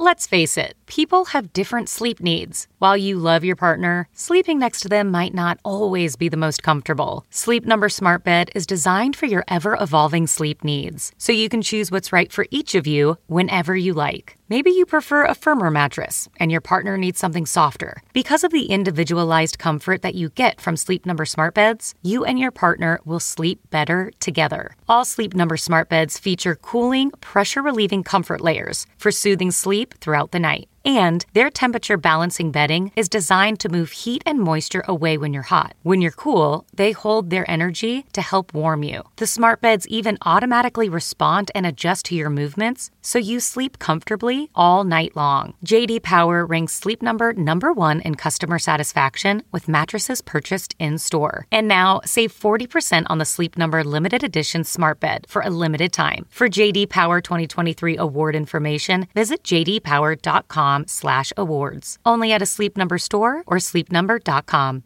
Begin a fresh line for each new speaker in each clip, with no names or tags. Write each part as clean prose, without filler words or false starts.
Let's face it, people have different sleep needs. While you love your partner, sleeping next to them might not always be the most comfortable. Sleep Number Smart Bed is designed for your ever-evolving sleep needs, so you can choose what's right for each of you whenever you like. Maybe you prefer a firmer mattress and your partner needs something softer. Because of the individualized comfort that you get from Sleep Number Smart Beds, you and your partner will sleep better together. All Sleep Number Smart Beds feature cooling, pressure-relieving comfort layers for soothing sleep throughout the night. And their temperature balancing bedding is designed to move heat and moisture away when you're hot. When you're cool, they hold their energy to help warm you. The smart beds even automatically respond and adjust to your movements, so you sleep comfortably all night long. JD Power ranks Sleep Number #1 in customer satisfaction with mattresses purchased in-store. And now, save 40% on the Sleep Number limited edition smart bed for a limited time. For JD Power 2023 award information, visit jdpower.com/awards. Only at a Sleep Number store or sleepnumber.com.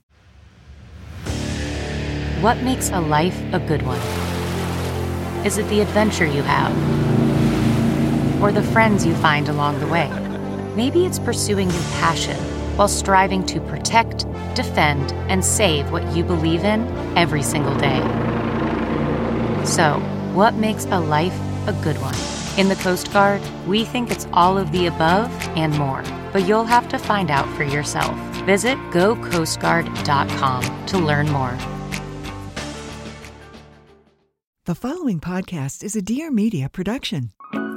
What makes a life a good one? Is it the adventure you have? Or the friends you find along the way? Maybe it's pursuing your passion while striving to protect, defend, and save what you believe in every single day. So, what makes a life a good one? In the Coast Guard, we think it's all of the above and more, but you'll have to find out for yourself. Visit gocoastguard.com to learn more.
The following podcast is a Dear Media production.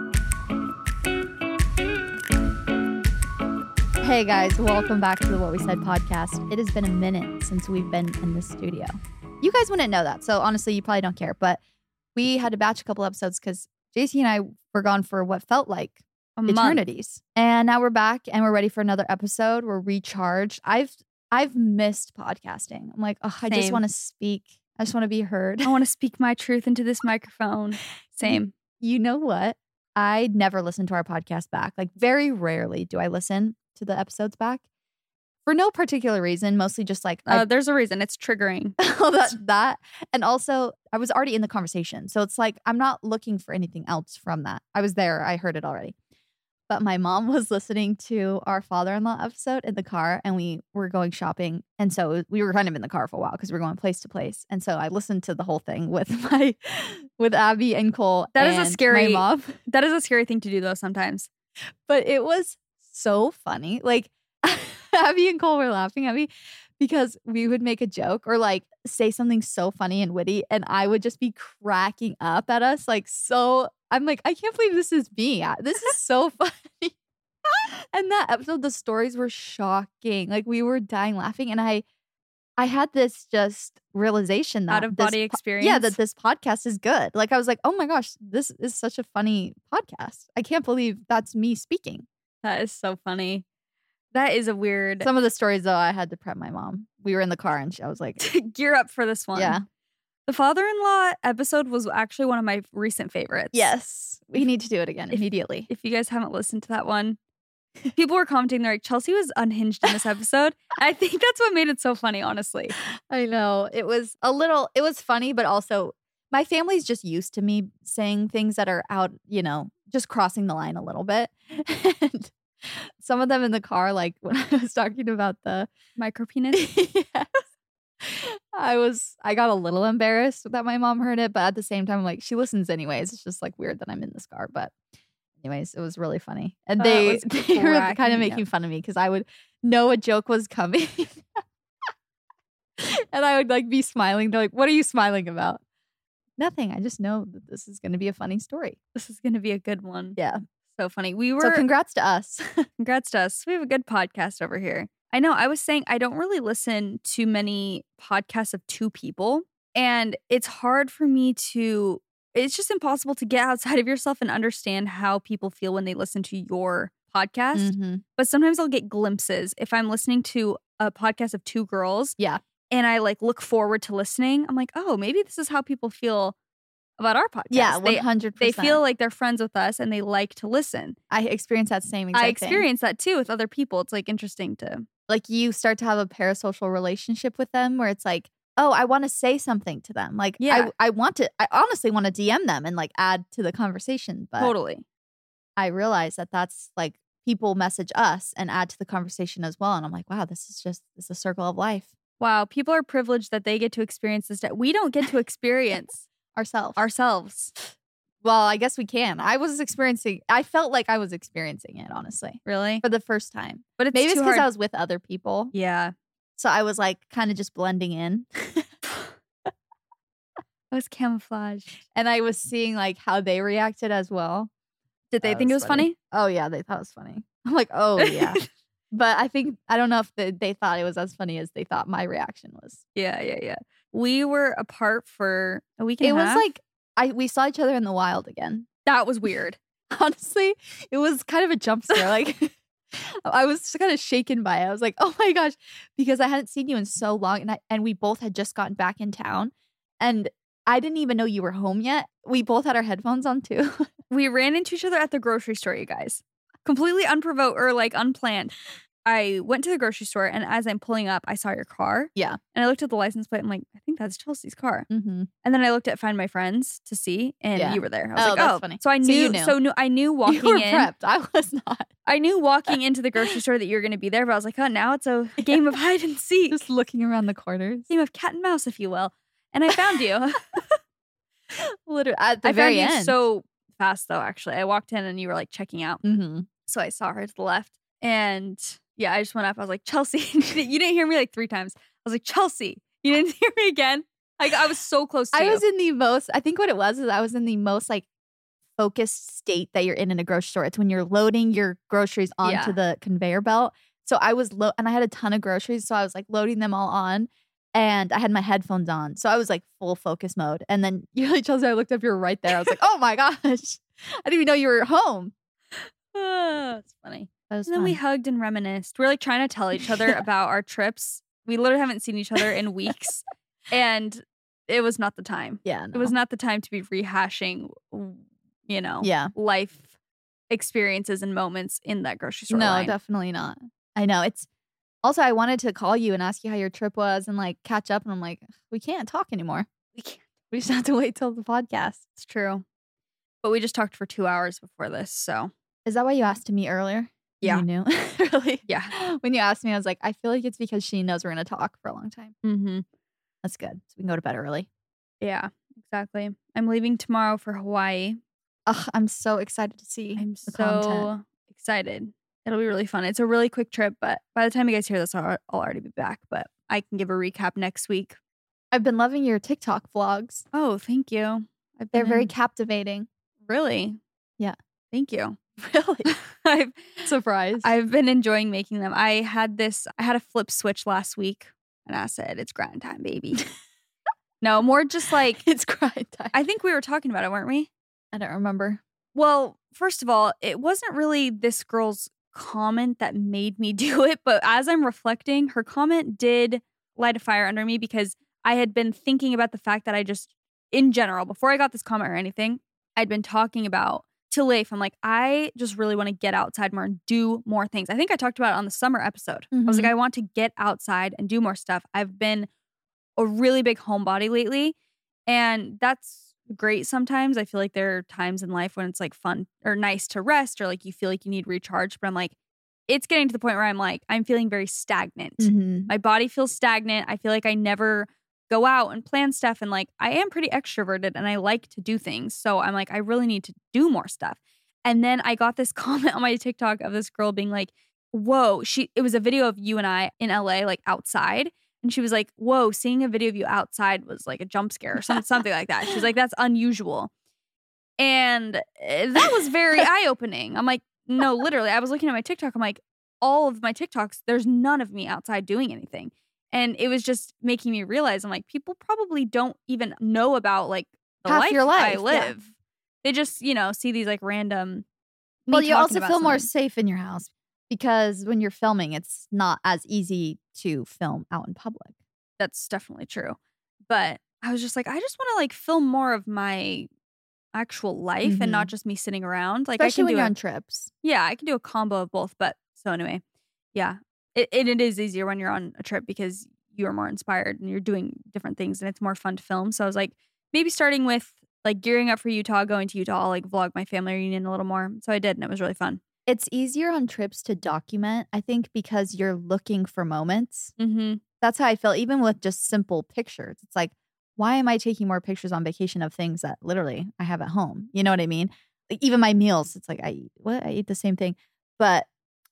Hey guys, welcome back to the What We Said podcast. It has been a minute since we've been in the studio. You guys wouldn't know that, so honestly, you probably don't care, but we had to batch a couple episodes because JC and I were gone for what felt like eternities. And now we're back and we're ready for another episode. We're recharged. I've missed podcasting. I'm like, oh, I just want to speak. I just want to be heard.
I want to speak my truth into this microphone. Same.
You know what? I never listen to our podcast back. Like, very rarely do I listen to the episodes back for no particular reason. Mostly just like,
there's a reason. It's triggering.
that. And also I was already in the conversation. So it's like, I'm not looking for anything else from that. I was there. I heard it already. But my mom was listening to our father-in-law episode in the car and we were going shopping. And so we were kind of in the car for a while because we were going place to place. And so I listened to the whole thing with Abby and Cole.
That
and
is a scary
my mom.
That is a scary thing to do though sometimes.
But it was so funny. Like Abby and Cole were laughing at me because we would make a joke or like say something so funny and witty and I would just be cracking up at us. Like, so I'm like, I can't believe this is me. This is so funny. And that episode, the stories were shocking. Like we were dying laughing. And I had this just realization that
out of body experience.
Yeah, that this podcast is good. Like I was like, oh my gosh, this is such a funny podcast. I can't believe that's me speaking.
That is so funny. That is a weird.
Some of the stories though, I had to prep my mom. We were in the car and I was like,
gear up for this one.
Yeah.
The father-in-law episode was actually one of my recent favorites.
Yes. We need to do it again immediately.
If you guys haven't listened to that one, people were commenting, they're like, Chelsea was unhinged in this episode. I think that's what made it so funny, honestly.
I know. It was funny, but also my family's just used to me saying things that are out, just crossing the line a little bit. And some of them in the car, like when I was talking about the
micro penis.
Yes. I got a little embarrassed that my mom heard it, but at the same time, I'm like, she listens anyways. It's just like weird that I'm in this car. But anyways, it was really funny. And they were kind of making fun of me because I would know a joke was coming. And I would like be smiling. They're like, what are you smiling about? Nothing. I just know that this is going to be a funny story.
This is going to be a good one.
Yeah.
So funny.
So congrats to us.
Congrats to us. We have a good podcast over here. I know. I was saying I don't really listen to many podcasts of two people. And it's hard for me it's just impossible to get outside of yourself and understand how people feel when they listen to your podcast.
Mm-hmm.
But sometimes I'll get glimpses. If I'm listening to a podcast of two girls.
Yeah.
And I like look forward to listening. I'm like, oh, maybe this is how people feel about our podcast.
Yeah, 100%.
They feel like they're friends with us and they like to listen.
I experienced that same exact thing.
I experienced that too with other people. It's like interesting to.
Like you start to have a parasocial relationship with them where it's like, oh, I want to say something to them. Like,
yeah.
I honestly want to DM them and like add to the conversation. But
totally.
I realize that that's like people message us and add to the conversation as well. And I'm like, wow, this is a circle of life.
Wow, people are privileged that they get to experience this. We don't get to experience
Ourselves. Well, I guess we can. I felt like I was experiencing it, honestly,
Really?
for the first time.
But it's
Maybe it's
too
because
hard.
I was with other people.
Yeah.
So I was like kind of just blending in.
It was camouflage.
And I was seeing like how they reacted as well.
Did they think it was funny?
Oh, yeah. They thought it was funny. I'm like, oh, yeah. But I don't know if they thought it was as funny as they thought my reaction was.
Yeah. We were apart for a week and a half.
It was like we saw each other in the wild again.
That was weird.
Honestly, it was kind of a jump scare. Like I was kind of shaken by it. I was like, oh my gosh, because I hadn't seen you in so long, and we both had just gotten back in town, and I didn't even know you were home yet. We both had our headphones on too.
We ran into each other at the grocery store, you guys. Completely unprovoked or like unplanned. I went to the grocery store, and as I'm pulling up, I saw your car.
Yeah.
And I looked at the license plate. I'm like, I think that's Chelsea's car.
Mm-hmm.
And then I looked at Find My Friends to see, and
Yeah.
you were there. I was
Oh,
like,
that's
oh,
funny.
So I
So
knew.
you knew.
I knew walking
You were
in.
prepped. I was not.
I knew walking into the grocery store that you were going to be there, but I was like, oh, now it's a game of hide and seek,
Just looking around the corners.
game of cat and mouse, if you will. And I found you.
Literally at the
I
very
found you
end.
so fast, though. Actually, I walked in and you were like checking out.
Mm-hmm.
So I saw her to the left, and yeah, I just went up. I was like, Chelsea. You didn't hear me like 3 times. I was like, Chelsea. You didn't hear me again. I was so close to you.
I was in the most. I think what it was is I was in the most like focused state that you're in a grocery store. It's when you're loading your groceries onto the conveyor belt. So I was and I had a ton of groceries, so I was like loading them all on, and I had my headphones on, so I was like full focus mode. And then you're like, Chelsea, I looked up, you were right there. I was like, oh my gosh, I didn't even know you were home.
It's funny.
That was
And then we
fun.
hugged and reminisced. We're like trying to tell each other about our trips. We literally haven't seen each other in weeks, and it was not the time.
Yeah, no.
It was not the time to be rehashing,
Yeah.
life experiences and moments in that grocery store
No,
line.
definitely not. I know. It's also, I wanted to call you and ask you how your trip was and like catch up. And I'm like, we can't talk anymore.
We can't.
We just have to wait till the podcast.
It's true. But we just talked for 2 hours before this, so
Is that why you asked me earlier?
Yeah.
You knew? Really?
yeah.
When you asked me, I was like, I feel like it's because she knows we're going to talk for a long time.
Mm-hmm.
That's good. So we can go to bed early.
Yeah, exactly. I'm leaving tomorrow for Hawaii.
Ugh, I'm so excited to see
I'm
the
so
content.
excited. It'll be really fun. It's a really quick trip, but by the time you guys hear this, I'll already be back. But I can give a recap next week.
I've been loving your TikTok vlogs.
Oh, thank you.
They're very captivating.
Really.
Yeah.
Thank you.
Really?
I've
Surprised.
I've been enjoying making them. I had a flip switch last week, and I said, "It's grind time, baby." No, more just like
It's grind time.
I think we were talking about it, weren't we?
I don't remember.
Well, first of all, it wasn't really this girl's comment that made me do it, but as I'm reflecting, her comment did light a fire under me because I had been thinking about the fact that I just, in general, before I got this comment or anything, I'd been talking about to Leif. I'm like, I just really want to get outside more and do more things. I think I talked about it on the summer episode. I was like, I want to get outside and do more stuff. I've been a really big homebody lately, and that's great sometimes. I feel like there are times in life when it's like fun or nice to rest or like you feel like you need recharge, but I'm like, it's getting to the point where I'm like, I'm feeling very stagnant.
Mm-hmm.
My body feels stagnant. I feel like I never go out and plan stuff, and like I am pretty extroverted and I like to do things. So I'm like, I really need to do more stuff. And then I got this comment on my TikTok of this girl being like, whoa, it was a video of you and I in LA, like outside. And she was like, whoa, seeing a video of you outside was like a jump scare or something like that. She's like, that's unusual. And that was very eye-opening. I'm like, no, literally. I was looking at my TikTok. I'm like, all of my TikToks, there's none of me outside doing anything. And it was just making me realize, I'm like, people probably don't even know about like the
Half
life
your life,
I live. They just, see these like random. me
Well, you
talking
also
about
feel more
something.
safe in your house because when you're filming, it's not as easy to film out in public.
That's definitely true. But I was just like, I just want to like film more of my actual life and not just me sitting around. Like
Especially
I
when
can do
you're on trips.
yeah, I can do a combo of both. But so anyway, yeah, it is easier when you're on a trip because you're more inspired and you're doing different things and it's more fun to film. So I was like, maybe starting with like gearing up for Utah, going to Utah, I'll like vlog my family reunion a little more. So I did, and it was really fun.
It's easier on trips to document, I think, because you're looking for moments.
Mm-hmm.
That's how I feel, even with just simple pictures. It's like, why am I taking more pictures on vacation of things that literally I have at home? You know what I mean? Like even my meals, it's like I eat the same thing. But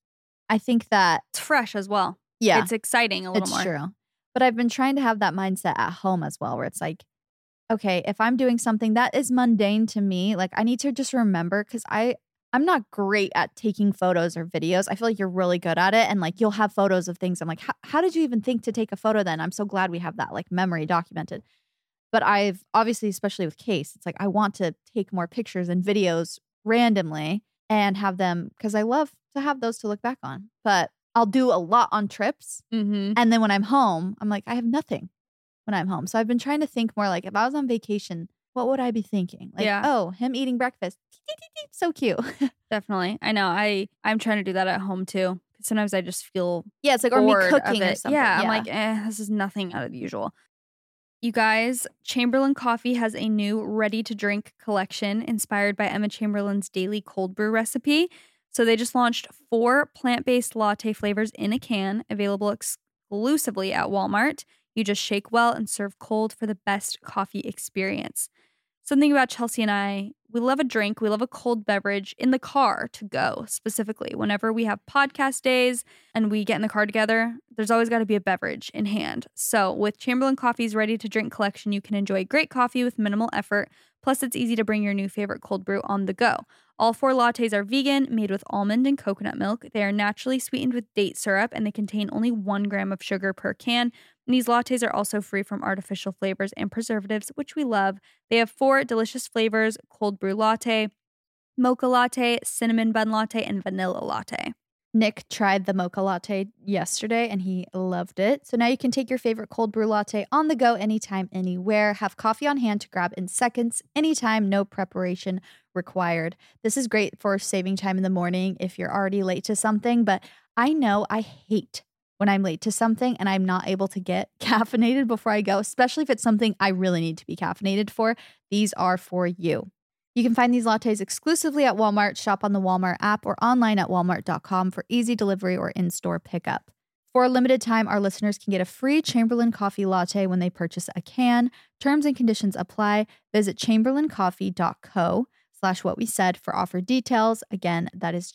I think that
It's fresh as well.
yeah,
It's exciting a little
it's
more.
true. But I've been trying to have that mindset at home as well, where it's like, okay, if I'm doing something that is mundane to me, like I need to just remember, because I'm not great at taking photos or videos. I feel like you're really good at it. And like you'll have photos of things. I'm like, how did you even think to take a photo then? I'm so glad we have that like memory documented. But I've obviously, especially with Case, it's like I want to take more pictures and videos randomly and have them, because I love to have those to look back on. But I'll do a lot on trips.
Mm-hmm.
And then when I'm home, I'm like, I have nothing when I'm home. So I've been trying to think more like if I was on vacation, what would I be thinking? Like,
Yeah.
oh, him eating breakfast. So cute.
Definitely. I know. I'm trying to do that at home too. Sometimes I just feel
Yeah, it's like, or me
bored of
cooking or
it.
something.
Yeah, I'm like, this is nothing out of the usual. You guys, Chamberlain Coffee has a new ready-to-drink collection inspired by Emma Chamberlain's daily cold brew recipe. So they just launched 4 plant-based latte flavors in a can, available exclusively at Walmart. You just shake well and serve cold for the best coffee experience. Something about Chelsea and I, we love a drink. We love a cold beverage in the car to go, specifically. Whenever we have podcast days and we get in the car together, there's always got to be a beverage in hand. So with Chamberlain Coffee's ready-to-drink collection, you can enjoy great coffee with minimal effort. Plus, it's easy to bring your new favorite cold brew on the go. All 4 lattes are vegan, made with almond and coconut milk. They are naturally sweetened with date syrup, and they contain only 1 gram of sugar per can. And these lattes are also free from artificial flavors and preservatives, which we love. They have 4 delicious flavors: cold brew latte, mocha latte, cinnamon bun latte, and vanilla latte.
Nick tried the mocha latte yesterday and he loved it. So now you can take your favorite cold brew latte on the go anytime, anywhere. Have coffee on hand to grab in seconds, anytime, no preparation required. This is great for saving time in the morning if you're already late to something. But I know I hate when I'm late to something and I'm not able to get caffeinated before I go, especially if it's something I really need to be caffeinated for. These are for you. You can find these lattes exclusively at Walmart, shop on the Walmart app, or online at walmart.com for easy delivery or in-store pickup. For a limited time, our listeners can get a free Chamberlain Coffee latte when they purchase a can. Terms and conditions apply. Visit chamberlaincoffee.co/whatwesaid for offer details. Again, that is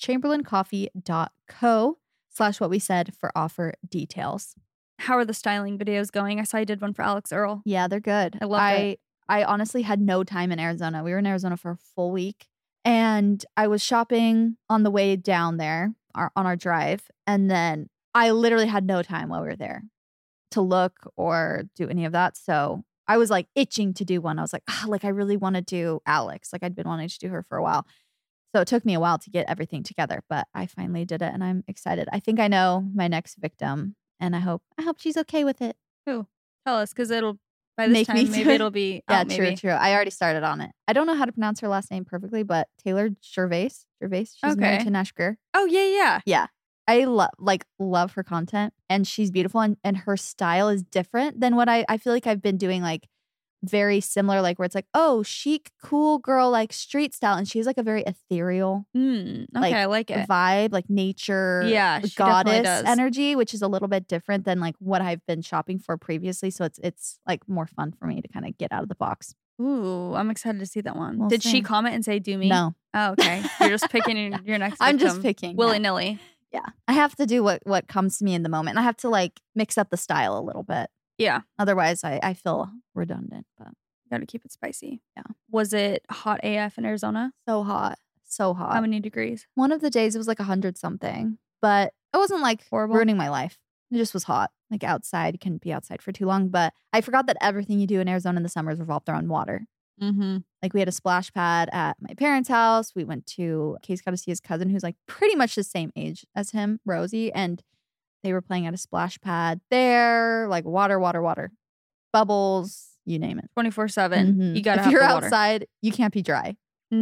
chamberlaincoffee.co/whatwesaid for offer details.
How are the styling videos going? I saw you did one for Alex Earl.
Yeah, they're good.
I loved it.
I honestly had no time in Arizona. We were in Arizona for a full week. And I was shopping on the way down there on our drive. And then I literally had no time while we were there to look or do any of that. So I was like itching to do one. I was like, I really want to do Alex. Like I'd been wanting to do her for a while. So it took me a while to get everything together, but I finally did it and I'm excited. I think I know my next victim and I hope she's okay with it.
Who? Tell us, because by this
Make me
time,
do
maybe
it.
it'll be
Yeah,
out, maybe.
true. I already started on it. I don't know how to pronounce her last name perfectly, but Taylor Gervais. She's married
Okay.
to Nash Greer.
Oh, yeah.
Yeah. I love her content and she's beautiful and her style is different than what I feel like I've been doing, like very similar, like where it's like, oh, chic, cool girl, like street style. And she's like a very ethereal
Okay,
like,
I like it.
vibe, like nature,
Yeah, she definitely
goddess
does.
energy, which is a little bit different than like what I've been shopping for previously. So it's like more fun for me to kind of get out of the box.
Ooh, I'm excited to see that one.
We'll
Did
see.
she comment and say, do me?
No.
Oh, okay. You're just picking your next
I'm just
victim
picking.
willy-nilly.
Yeah. I have to do what comes to me in the moment. And I have to like mix up the style a little bit.
Yeah.
Otherwise, I feel redundant. But
Got to keep it spicy.
Yeah.
Was it hot AF in Arizona?
so hot. So hot.
How many degrees?
One of the days it was like 100 something. But it wasn't like
Horrible?
ruining my life. It just was hot. Like outside. You couldn't be outside for too long. But I forgot that everything you do in Arizona in the summer is revolved around water.
Mm-hmm.
Like we had a splash pad at my parents' house. We went to Case got to see his cousin who's like pretty much the same age as him, Rosie. And they were playing at a splash pad there. Like water. Bubbles. You name it.
24/7.
Mhm.
You got to
If
have
you're
the water.
outside, you can't be dry.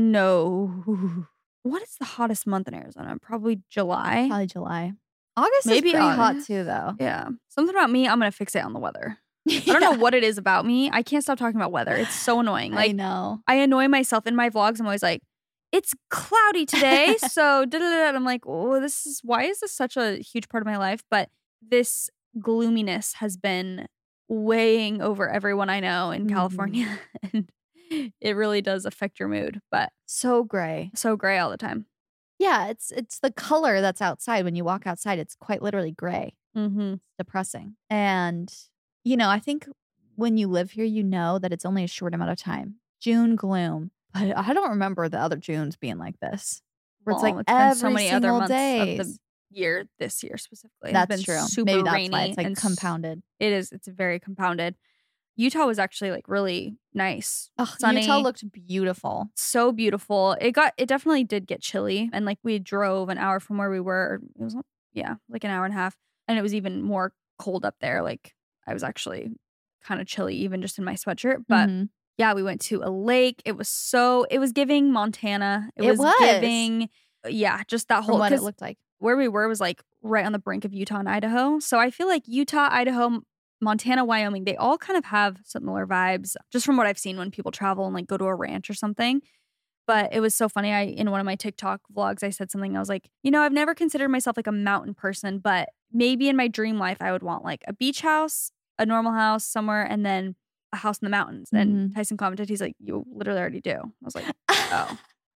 No. What is the hottest month in Arizona? Probably July.
Probably July. August
Maybe
is pretty hot
August.
too, though.
Yeah. Something about me, I'm going to fixate on the weather. I don't know what it is about me. I can't stop talking about weather. It's so annoying.
I
Like,
know.
I annoy myself in my vlogs. I'm always like, it's cloudy today. So and I'm like, oh, why is this such a huge part of my life? But this gloominess has been weighing over everyone I know in California. And it really does affect your mood. But
So gray.
so gray all the time.
Yeah, it's the color that's outside. When you walk outside, it's quite literally gray.
Mm-hmm.
Depressing. And, I think when you live here, you know that it's only a short amount of time. June gloom. But I don't remember the other Junes being like this. Where it's like
It's been
every
so many other
single
months
day.
of the year this year specifically.
That's
It's been
true.
super
Maybe that's
rainy
why it's like
and
compounded.
It is. It's very compounded. Utah was actually like really nice.
Ugh,
sunny.
Utah looked beautiful.
So beautiful. It definitely did get chilly. And like we drove an hour from where we were. It was, like an hour and a half. And it was even more cold up there. Like I was actually kind of chilly even just in my sweatshirt. But yeah, we went to a lake. It was giving Montana. It was giving, just that whole,
From what it looked like.
Where we were was like right on the brink of Utah and Idaho. So I feel like Utah, Idaho, Montana, Wyoming, they all kind of have similar vibes just from what I've seen when people travel and like go to a ranch or something. But it was so funny. In one of my TikTok vlogs, I said something. I was like, I've never considered myself like a mountain person, but maybe in my dream life, I would want like a beach house, a normal house somewhere, and then a house in the mountains. And Tyson commented, he's like, you literally already do. I was like, oh.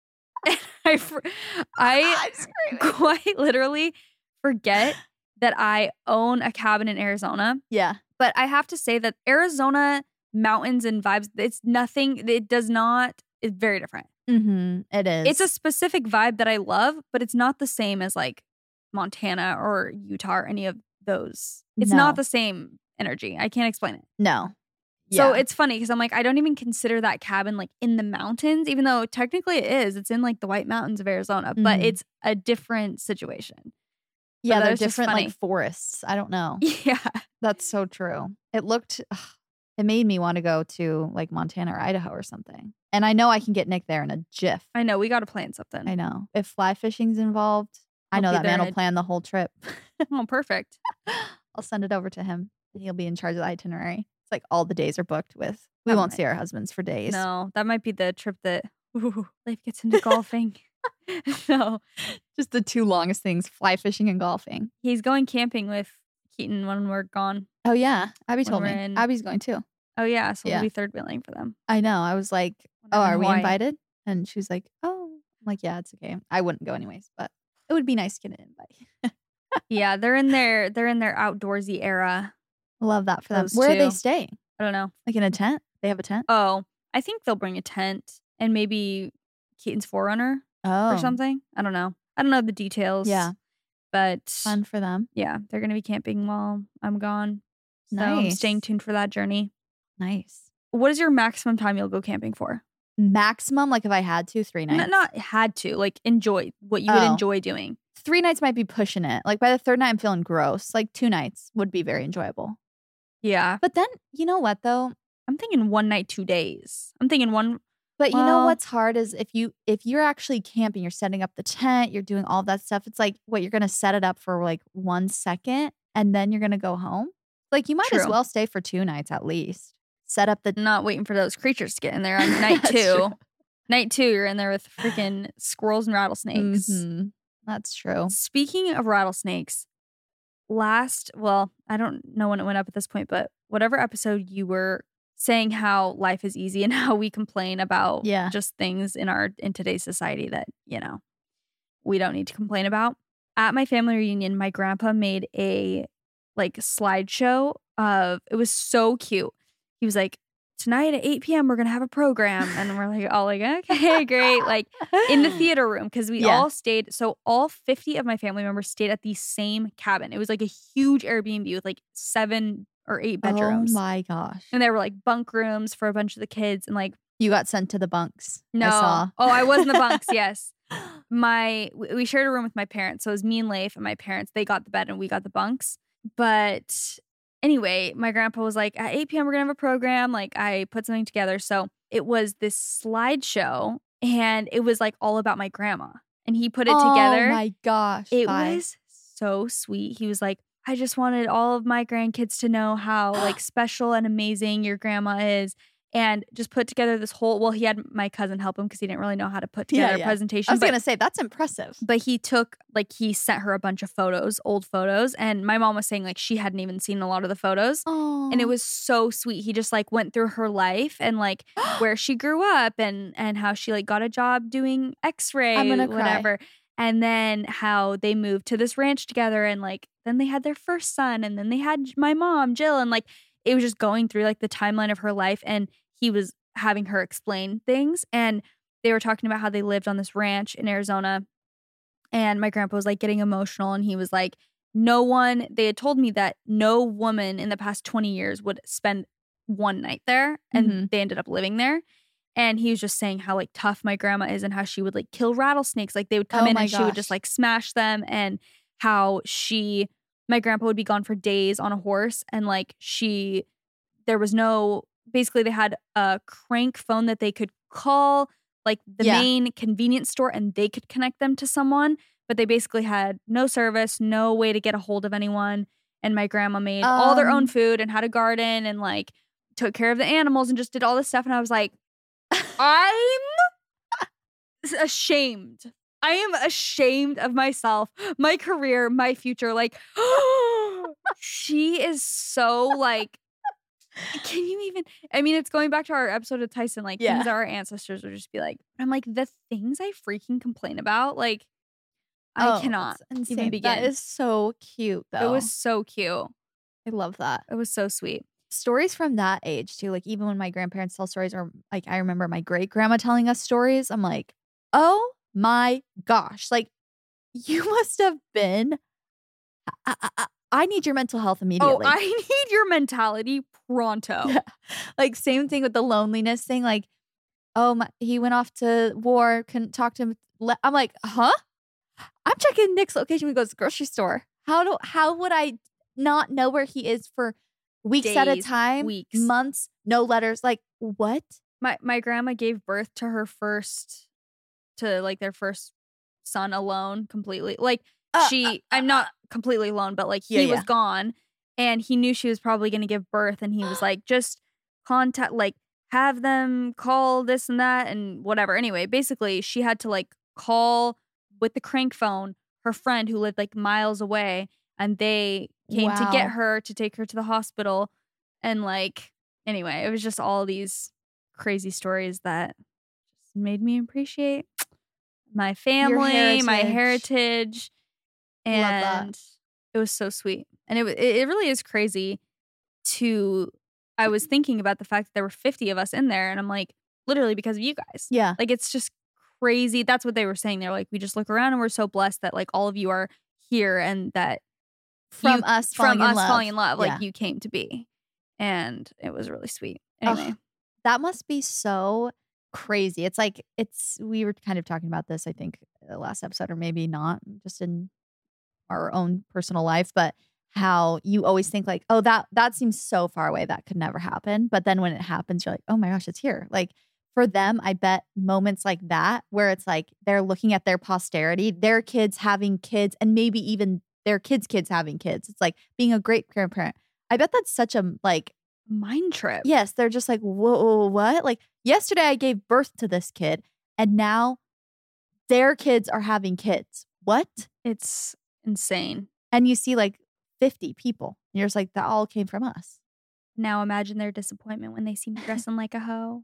I quite literally forget that I own a cabin in Arizona.
Yeah.
But I have to say that Arizona mountains and vibes, it's very different.
It is.
It's a specific vibe that I love, but it's not the same as like Montana or Utah or any of those. It's not the same energy. I can't explain it.
No.
So it's funny because I'm like, I don't even consider that cabin like in the mountains, even though technically it is. It's in like the White Mountains of Arizona, but it's a different situation.
Yeah, they're different like forests. I don't know.
Yeah.
That's so true. It made me want to go to like Montana or Idaho or something. And I know I can get Nick there in a jiff.
I know. We got to plan something.
I know. If fly fishing's involved, I know that man will plan the whole trip.
Oh, perfect.
I'll send it over to him and he'll be in charge of the itinerary. It's like all the days are booked with. We won't see our husbands for days.
No, that might be the trip that life gets into golfing. No,
just the two longest things, fly fishing and golfing.
He's going camping with Keaton when we're gone.
Oh, yeah. Abby told me. Abby's going too.
Oh, yeah. So we'll be third wheeling for them.
I know. I was like, are we invited? And she was like, oh. I'm like, yeah, it's okay. I wouldn't go anyways, but it would be nice to get an invite.
Yeah, they're in their outdoorsy era.
Love that for them. Where are they staying?
I don't know.
Like in a tent? They have a tent?
Oh, I think they'll bring a tent and maybe Keaton's 4Runner or something. I don't know. I don't know the details.
Yeah.
But
fun for them.
Yeah, they're going to be camping while I'm gone. So I'm staying tuned for that journey.
Nice.
What is your maximum time you'll go camping for?
Maximum? Like if I had to, 3 nights?
Not had to. Like enjoy what you would enjoy doing.
3 nights might be pushing it. Like by the 3rd night, I'm feeling gross. Like 2 nights would be very enjoyable.
Yeah.
But then, you know what though?
I'm thinking 1 night, 2 days. I'm thinking one.
But you know what's hard is if you're actually camping, you're setting up the tent, you're doing all that stuff. It's like, you're going to set it up for like 1 second and then you're going to go home? Like you might as well stay for 2 nights at least. Set up the...
Not waiting for those creatures to get in there on night 2.
True.
Night 2, you're in there with freaking squirrels and rattlesnakes.
That's true.
Speaking of rattlesnakes, I don't know when it went up at this point, but whatever episode you were saying how life is easy and how we complain about just things in today's society that, we don't need to complain about. At my family reunion, my grandpa made a slideshow it was so cute. He was like, tonight at 8 p.m. we're going to have a program. And we're like, all like, okay, great. Like in the theater room. Cause we all stayed. So all 50 of my family members stayed at the same cabin. It was like a huge Airbnb with like 7 or 8 bedrooms.
Oh my gosh.
And there were like bunk rooms for a bunch of the kids. And like,
you got sent to the bunks.
No.
I saw.
Oh, I was in the bunks. Yes. We shared a room with my parents. So it was me and Leif and my parents. They got the bed and we got the bunks. But anyway, my grandpa was like, at 8 p.m. we're going to have a program. Like I put something together. So it was this slideshow and it was like all about my grandma. And he put it together.
Oh my gosh.
It was so sweet. He was like, I just wanted all of my grandkids to know how like special and amazing your grandma is. and just put together this whole, well, he had my cousin help him because he didn't really know how to put together a presentation.
I was going to say, that's impressive.
But he sent her a bunch of photos, old photos. And my mom was saying like she hadn't even seen a lot of the photos.
Oh.
And it was so sweet. He just like went through her life and like where she grew up and how she like got a job doing x-ray,
I'm gonna
whatever. And then how they moved to this ranch together and like then they had their first son and then they had my mom, Jill. And like it was just going through like the timeline of her life. And he was having her explain things. And they were talking about how they lived on this ranch in Arizona. And my grandpa was like getting emotional. And he was like, they had told me that no woman in the past 20 years would spend one night there. And they ended up living there. And he was just saying how like tough my grandma is and how she would like kill rattlesnakes. Like they would come in and she would just like smash them. And how my grandpa would be gone for days on a horse. And like basically they had a crank phone that they could call like the main convenience store and they could connect them to someone. But they basically had no service, no way to get a hold of anyone. And my grandma made all their own food and had a garden and like took care of the animals and just did all this stuff. And I was like, I'm ashamed. I am ashamed of myself, my career, my future. Like, she is so like, can you even? I mean, it's going back to our episode of Tyson, like things that our ancestors would just be like. I'm like, the things I freaking complain about, like, I cannot even begin.
That is so cute, though.
It was so cute.
I love that.
It was so sweet.
Stories from that age, too. Like, even when my grandparents tell stories, or like, I remember my great grandma telling us stories, I'm like, oh my gosh. Like, you must have been. I need your mental health immediately.
Oh, I need your mentality pronto.
Yeah. Like, same thing with the loneliness thing. Like, he went off to war, couldn't talk to him. I'm like, huh? I'm checking Nick's location when he goes to the grocery store. How would I not know where he is for weeks at a time?
Weeks.
Months, no letters. Like, what?
My grandma gave birth to their first son alone completely. Like, I'm not completely alone, but like he was gone and he knew she was probably going to give birth. And he was like, just contact, like have them call this and that and whatever. Anyway, basically she had to like call with the crank phone her friend who lived like miles away. And they came to get her to take her to the hospital. And like, anyway, it was just all these crazy stories that just made me appreciate my family, my heritage. And it was so sweet. And it really is crazy I was thinking about the fact that there were 50 of us in there. And I'm like, literally because of you guys.
Yeah.
Like, it's just crazy. That's what they were saying. They're like, we just look around and we're so blessed that like all of you are here and that
from us falling
in love, like you came to be. And it was really sweet. Anyway.
That must be so crazy. It's like, we were kind of talking about this, I think, the last episode, or maybe not, just in our own personal life, but how you always think like, oh, that seems so far away, that could never happen. But then when it happens, you're like, oh my gosh, it's here. Like for them, I bet moments like that, where it's like they're looking at their posterity, their kids having kids, and maybe even their kids' kids having kids. It's like being a great grandparent. I bet that's such a like
mind trip.
Yes, they're just like, whoa, what? Like yesterday I gave birth to this kid and now their kids are having kids. What?
It's insane.
And you see like 50 people. And you're just like, that all came from us.
Now imagine their disappointment when they see me dressing like a hoe.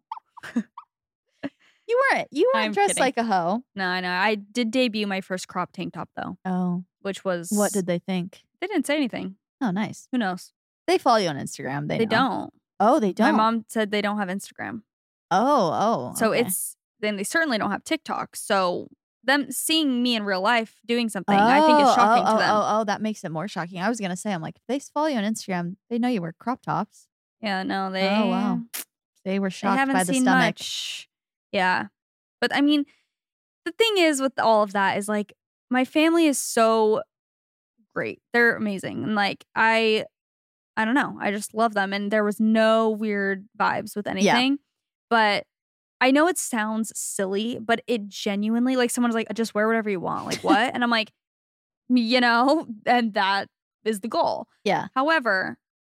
You weren't dressed
kidding.
like a hoe.
No, I know. I did debut my first crop tank top though.
Oh.
Which was...
What did they think?
They didn't say anything.
Oh, nice.
Who knows?
They follow you on Instagram. They know.
Don't.
Oh, they don't?
My mom said they don't have Instagram.
Oh.
So
okay.
then they certainly don't have TikTok. So them seeing me in real life doing something, I think is shocking to them.
Oh, that makes it more shocking. I was going to say, I'm like, if they follow you on Instagram, they know you wear crop tops.
Yeah, no, they...
Oh, wow. They were shocked
haven't
by the
seen
stomach.
Much. Yeah. But I mean, the thing is with all of that is like, my family is so great. They're amazing. And like, I don't know. I just love them. And there was no weird vibes with anything. Yeah. But I know it sounds silly, but it genuinely, like someone's like, just wear whatever you want. Like what? And I'm like, and that is the goal.
Yeah.
However,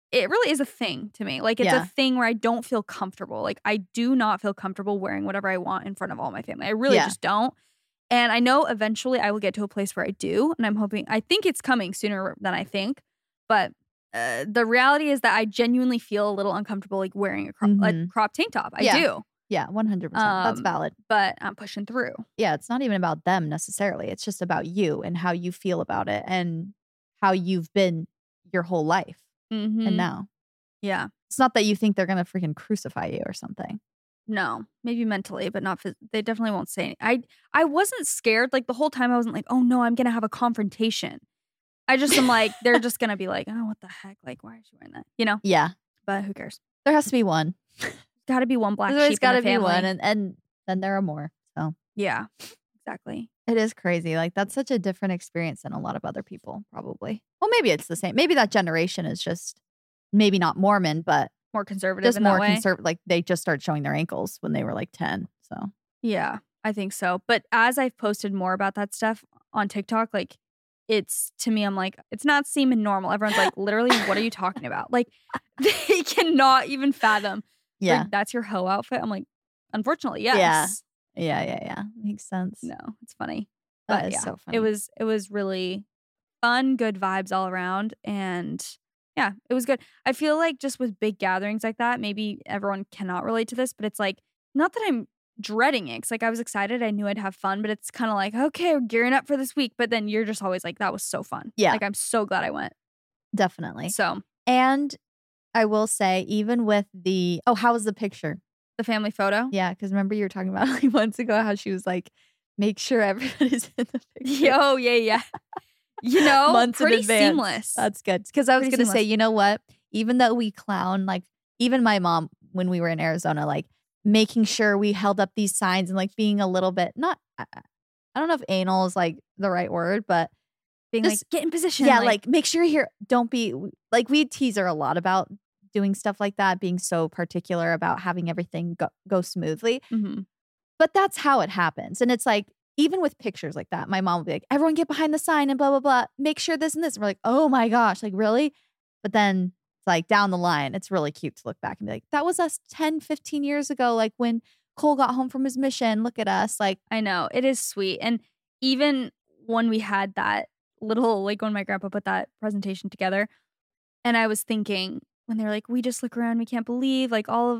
it really is a thing to me. Like, it's
Yeah.
a thing where I don't feel comfortable. Like, I do not feel comfortable wearing whatever I want in front of all my family. I really just don't. And I know eventually I will get to a place where I do. And I think it's coming sooner than I think. But the reality is that I genuinely feel a little uncomfortable, like, wearing a crop tank top. I do.
Yeah, 100%. That's valid.
But I'm pushing through.
Yeah, it's not even about them necessarily. It's just about you and how you feel about it and how you've been your whole life. And now.
Yeah.
It's not that you think they're going to freaking crucify you or something.
No, maybe mentally, but not they definitely won't say anything. I wasn't scared. Like, the whole time I wasn't like, oh no, I'm going to have a confrontation. I just am like, they're just going to be like, oh, what the heck? Like, why is she wearing that? You know?
Yeah.
But who cares?
There has to be one.
Got to be one black
There's
sheep
got
in
to
the
be
family.
one. And then there are more. So
yeah, exactly.
it is crazy. Like, that's such a different experience than a lot of other people, probably. Well, maybe it's the same. Maybe that generation is just maybe not Mormon, but
More conservative
just
in
more
that way.
conservative. Like, they just started showing their ankles when they were like 10. So
Yeah, I think so. But as I've posted more about that stuff on TikTok, like, it's, to me, I'm like, it's not seeming normal. Everyone's like, literally, what are you talking about? Like, they cannot even fathom.
yeah.
Like, that's your hoe outfit. I'm like, unfortunately, yes.
Yeah. Makes sense.
No, it's funny.
That
But
is
yeah,
so funny.
it was really fun, good vibes all around. And yeah, it was good. I feel like just with big gatherings like that, maybe everyone cannot relate to this, but it's like, not that I'm dreading it. 'Cause like, I was excited. I knew I'd have fun, but it's kind of like, okay, we're gearing up for this week. But then you're just always like, that was so fun.
Yeah.
Like, I'm so glad I went.
Definitely.
So
And I will say, even with how was the picture?
the family photo.
Yeah, because remember you were talking about like months ago how she was like, make sure everybody's in the picture.
Yo, yeah. You know,
Months in
pretty
advance.
seamless.
That's good. Because I was
Pretty
going to say,
seamless.
you know what? Even though we clown, like, even my mom, when we were in Arizona, like, making sure we held up these signs and like being a little bit, I don't know if anal is like the right word, but
Being
just-
like, get in position.
yeah, like make sure you're here. Don't be like, we tease her a lot about doing stuff like that, being so particular about having everything go smoothly.
Mhm.
But that's how it happens. And it's like, even with pictures like that, my mom will be like, everyone get behind the sign and blah, blah, blah. Make sure this and this. And we're like, oh my gosh, like really? But then it's like down the line, it's really cute to look back and be like, that was us 10, 15 years ago. Like when Cole got home from his mission, look at us. Like,
I know, it is sweet. And even when we had that little, like when my grandpa put that presentation together, and I was thinking, when they're like, we just look around, we can't believe like all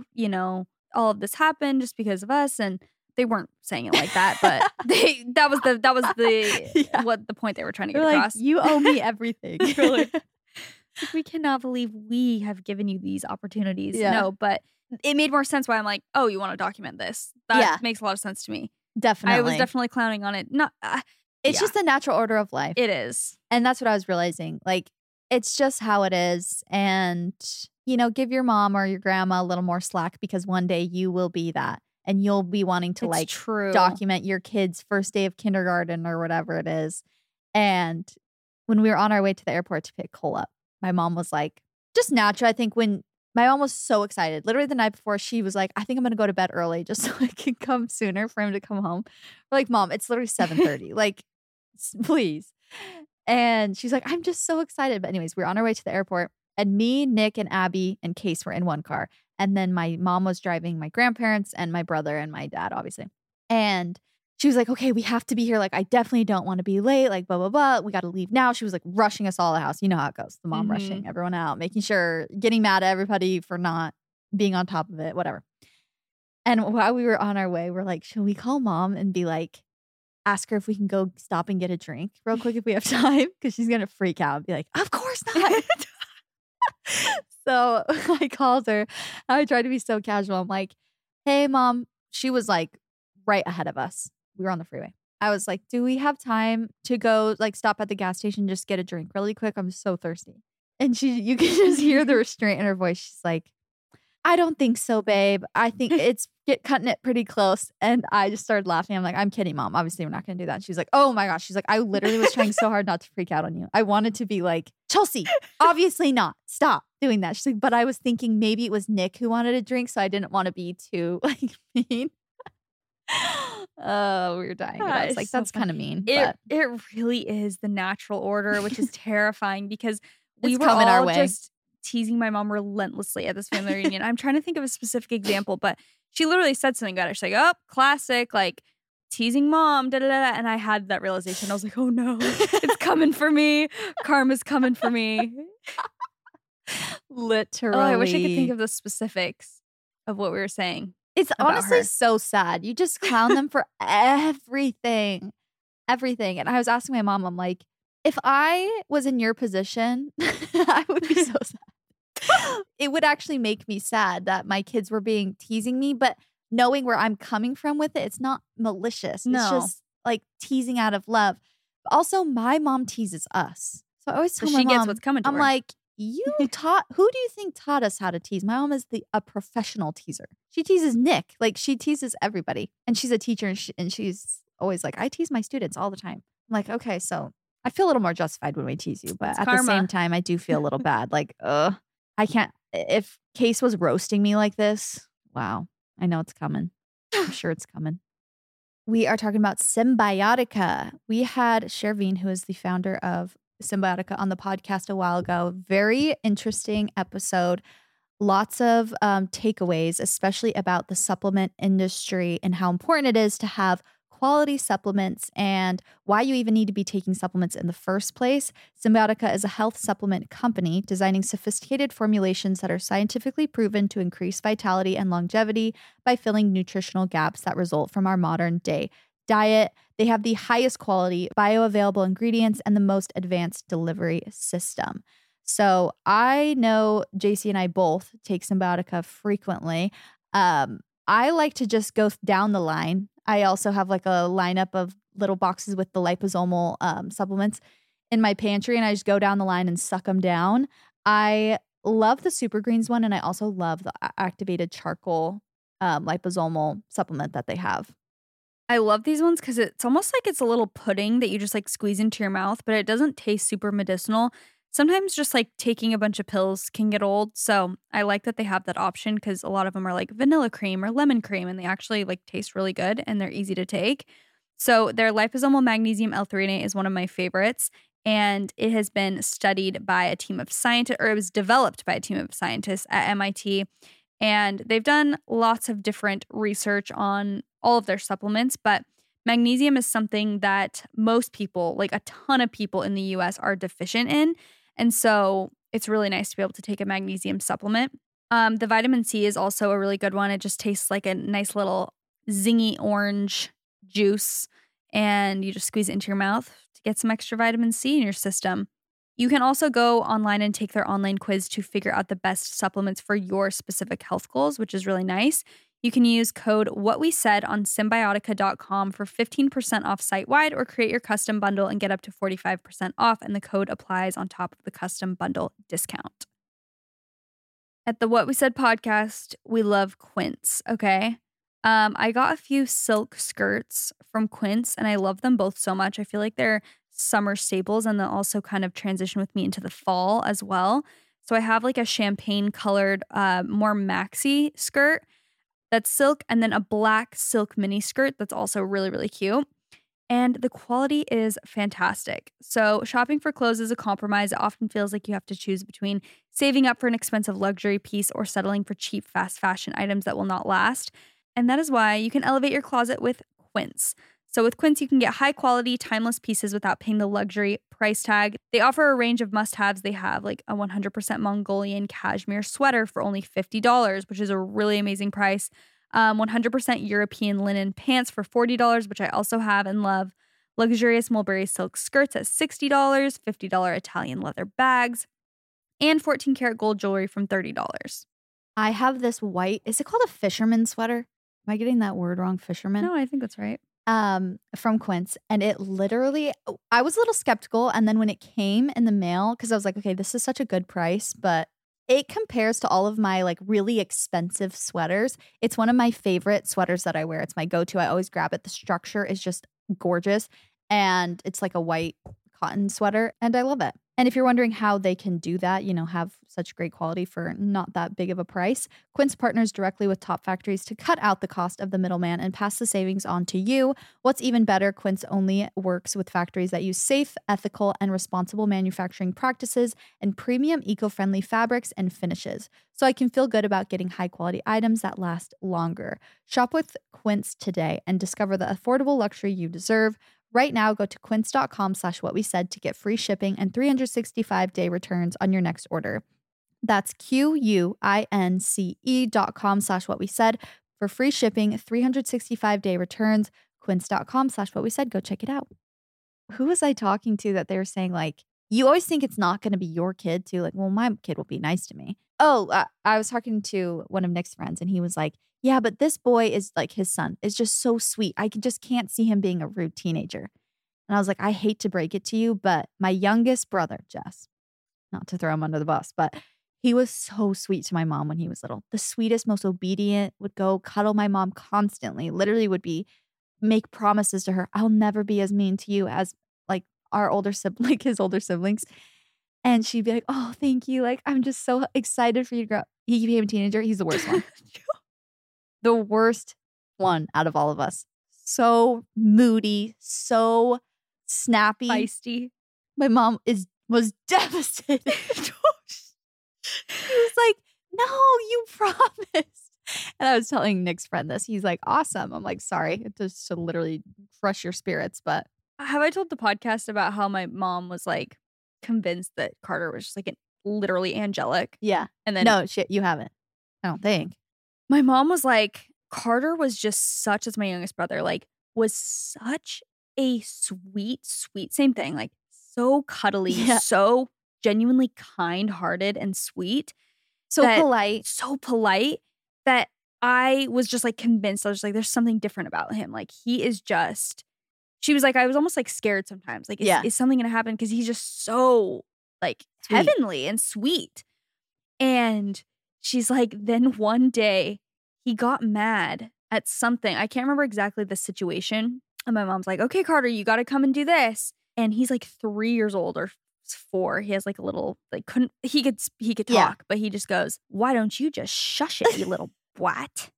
of this happened just because of us. And they weren't saying it like that, but that was the
Yeah.
what the point they were trying to get
they're like,
across.
you owe me everything.
Really? Like, we cannot believe we have given you these opportunities.
Yeah.
No, but it made more sense why I'm like, oh, you want to document this. That
Yeah.
makes a lot of sense to me.
Definitely.
I was definitely clowning on it. Not,
It's
yeah.
just the natural order of life.
It is.
And that's what I was realizing. Like, it's just how it is. And, give your mom or your grandma a little more slack because one day you will be that. And you'll be wanting to
It's
like
true.
document your kid's first day of kindergarten or whatever it is. And when we were on our way to the airport to pick Cole up, my mom was like, just natural. I think when my mom was so excited, literally the night before, she was like, I think I'm going to go to bed early just so I can come sooner for him to come home. We're like, Mom, it's literally 7:30. Like, please. And she's like, I'm just so excited. But anyways, we were on our way to the airport and me, Nick, and Abby and Case were in one car. And then my mom was driving my grandparents and my brother and my dad, obviously. And she was like, okay, we have to be here. Like, I definitely don't want to be late. Like, blah, blah, blah. We got to leave now. She was like rushing us all out of the house. You know how it goes. The mom
Mhm.
rushing everyone out, making sure, getting mad at everybody for not being on top of it, whatever. And while we were on our way, we're like, should we call mom and be like, ask her if we can go stop and get a drink real quick if we have time? Because she's going to freak out and be like, of course not. So I called her. I tried to be so casual. I'm like, hey, mom. She was like right ahead of us. We were on the freeway. I was like, do we have time to go like stop at the gas station, just get a drink really quick? I'm so thirsty. And you can just hear the restraint in her voice. She's like, I don't think so, babe. I think it's cutting it pretty close. And I just started laughing. I'm like, I'm kidding, mom. Obviously, we're not going to do that. And she's like, oh my gosh. She's like, I literally was trying so hard not to freak out on you. I wanted to be like, Chelsea, obviously not. Stop doing that. She's like, but I was thinking maybe it was Nick who wanted a drink. So I didn't want to be too like mean. Oh, we were dying. And I was
It's
like,
so
that's kind of mean.
It
But
really is the natural order, which is terrifying because we
It's
were
coming our
all
way.
just teasing my mom relentlessly at this family reunion. I'm trying to think of a specific example, but she literally said something about it. She's like, oh, classic, like teasing mom, da da da. And I had that realization. I was like, oh no, it's coming for me. Karma's coming for me.
Literally.
Oh, I wish I could think of the specifics of what we were saying.
It's
about
honestly
her.
so sad. You just clown them for everything. Everything. And I was asking my mom, I'm like, if I was in your position, I would be so sad. It would actually make me sad that my kids were teasing me, but knowing where I'm coming from with it, it's not malicious.
No.
It's just like teasing out of love. But also, my mom teases us. So I always tell my
she
mom,
gets what's coming to
I'm
her.
like, who do you think taught us how to tease? My mom is a professional teaser. She teases Nick. Like, she teases everybody. And she's a teacher, and she's always like, I tease my students all the time. I'm like, okay, so I feel a little more justified when we tease you. But
It's
at
karma.
the same time, I do feel a little bad. Like, I can't. If Case was roasting me like this, wow, I know it's coming. I'm sure it's coming. We are talking about Symbiotica. We had Sherveen, who is the founder of Symbiotica, on the podcast a while ago. Very interesting episode. Lots of takeaways, especially about the supplement industry and how important it is to have quality supplements and why you even need to be taking supplements in the first place. Symbiotica is a health supplement company designing sophisticated formulations that are scientifically proven to increase vitality and longevity by filling nutritional gaps that result from our modern day diet. They have the highest quality bioavailable ingredients and the most advanced delivery system. So I know JC and I both take Symbiotica frequently. I like to just go down the line. I also have like a lineup of little boxes with the liposomal supplements in my pantry, and I just go down the line and suck them down. I love the Super Greens one, and I also love the activated charcoal liposomal supplement that they have.
I love these ones because it's almost like it's a little pudding that you just like squeeze into your mouth, but it doesn't taste super medicinal. Sometimes just like taking a bunch of pills can get old. So I like that they have that option because a lot of them are like vanilla cream or lemon cream, and they actually like taste really good and they're easy to take. So their liposomal magnesium L-threonate is one of my favorites, and it has been studied by a team of scientists, or it was developed by a team of scientists at MIT. And they've done lots of different research on all of their supplements, but magnesium is something that most people, like a ton of people in the US, are deficient in. And so it's really nice to be able to take a magnesium supplement. The vitamin C is also a really good one. It just tastes like a nice little zingy orange juice, and you just squeeze it into your mouth to get some extra vitamin C in your system. You can also go online and take their online quiz to figure out the best supplements for your specific health goals, which is really nice. You can use code WhatWeSaid on Symbiotica.com for 15% off site-wide, or create your custom bundle and get up to 45% off, and the code applies on top of the custom bundle discount. At the What We Said podcast, we love Quince, okay? I got a few silk skirts from Quince, and I love them both so much. I feel like they're summer staples, and they'll also kind of transition with me into the fall as well. So I have like a champagne colored, more maxi skirt that's silk, and then a black silk mini skirt that's also really, really cute. And the quality is fantastic. So shopping for clothes is a compromise. It often feels like you have to choose between saving up for an expensive luxury piece or settling for cheap, fast fashion items that will not last. And that is why you can elevate your closet with Quince. So with Quince, you can get high quality, timeless pieces without paying the luxury price tag. They offer a range of must-haves. They have like a 100% Mongolian cashmere sweater for only $50, which is a really amazing price. 100% European linen pants for $40, which I also have and love. Luxurious mulberry silk skirts at $60, $50 Italian leather bags, and 14 karat gold jewelry from $30.
I have this white, is it called a fisherman sweater? Am I getting that word wrong? Fisherman?
No, I think that's right.
From Quince, and it literally, I was a little skeptical, and then when it came in the mail, because I was like, okay, this is such a good price, but it compares to all of my like really expensive sweaters. It's one of my favorite sweaters that I wear. It's my go-to. I always grab it. The structure is just gorgeous, and it's like a white cotton sweater, and I love it. And if you're wondering how they can do that, have such great quality for not that big of a price, Quince partners directly with top factories to cut out the cost of the middleman and pass the savings on to you. What's even better, Quince only works with factories that use safe, ethical, and responsible manufacturing practices and premium eco-friendly fabrics and finishes. So I can feel good about getting high-quality items that last longer. Shop with Quince today and discover the affordable luxury you deserve. Right now, go to quince.com/whatwesaid to get free shipping and 365-day returns on your next order. That's QUINCE.com/whatwesaid for free shipping, 365-day returns. Quince.com/whatwesaid. Go check it out. Who was I talking to that they were saying, like, you always think it's not going to be your kid too? Like, well, my kid will be nice to me. Oh, I was talking to one of Nick's friends and he was like, yeah, but this boy is like his son is just so sweet. I just can't see him being a rude teenager. And I was like, I hate to break it to you, but my youngest brother, Jess, not to throw him under the bus, but he was so sweet to my mom when he was little. The sweetest, most obedient, would go cuddle my mom constantly, literally would make promises to her. I'll never be as mean to you as like our older sibling, like his older siblings. And she'd be like, oh, thank you. Like, I'm just so excited for you to grow up. He became a teenager. He's the worst one. The worst one out of all of us. So moody, so snappy.
Feisty.
My mom was devastated. She was like, no, you promised. And I was telling Nick's friend this. He's like, awesome. I'm like, sorry. It just to literally crush your spirits. But
have I told the podcast about how my mom was like convinced that Carter was just like literally angelic?
Yeah.
And then
no, shit, you haven't. I don't think.
My mom was like, Carter was just such, as my youngest brother, like, was such a sweet, same thing, like, so cuddly, so genuinely kind-hearted and sweet.
So
polite that I was just, like, convinced. I was just like, there's something different about him. Like, he is just, she was like, I was almost, like, scared sometimes. Like, is something going to happen? Because he's just so, like,
sweet.
Heavenly and sweet. And she's like, then one day he got mad at something. I can't remember exactly the situation. And my mom's like, okay, Carter, you got to come and do this. And he's like 3 years old or 4. He has like a little, like, he could talk, but he just goes, why don't you just shush it, you little brat?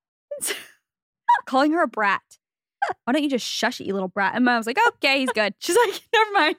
Calling her a brat. Why don't you just shush it, you little brat? And Mom was like, okay, he's good. She's like, never mind.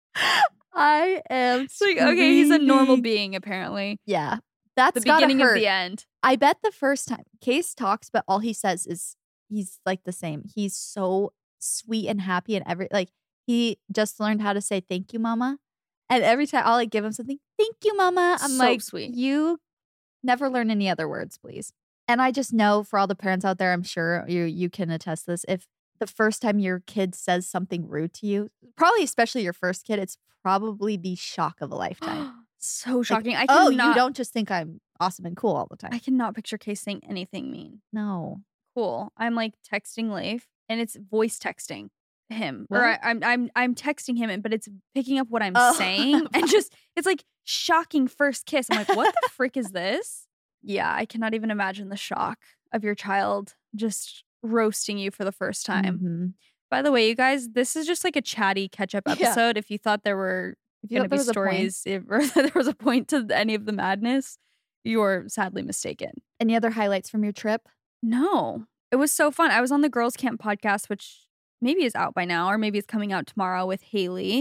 I am
like, okay, he's a normal being, apparently.
Yeah. That's
the beginning of the end.
I bet the first time Case talks, but all he says is he's like the same. He's so sweet and happy and like he just learned how to say thank you, mama. And every time I'll like give him something, thank you, mama. I'm
so
like,
sweet.
You never learn any other words, please. And I just know for all the parents out there, I'm sure you can attest this. If the first time your kid says something rude to you, probably especially your first kid, it's probably the shock of a lifetime.
So shocking.
Like, you don't just think I'm awesome and cool all the time.
I cannot picture Case saying anything mean.
No.
Cool. I'm like texting Leif and it's voice texting him.
What?
Or I'm texting him, but it's picking up what I'm saying. And just, it's like shocking first kiss. I'm like, what the frick is this? Yeah, I cannot even imagine the shock of your child just roasting you for the first time.
Mm-hmm.
By the way, you guys, this is just like a chatty catch-up episode. If you thought there were going to be stories or there was a point to any of the madness, you're sadly mistaken.
Any other highlights from your trip?
No. It was so fun. I was on the Girls Camp podcast, which maybe is out by now, or maybe it's coming out tomorrow with Haley.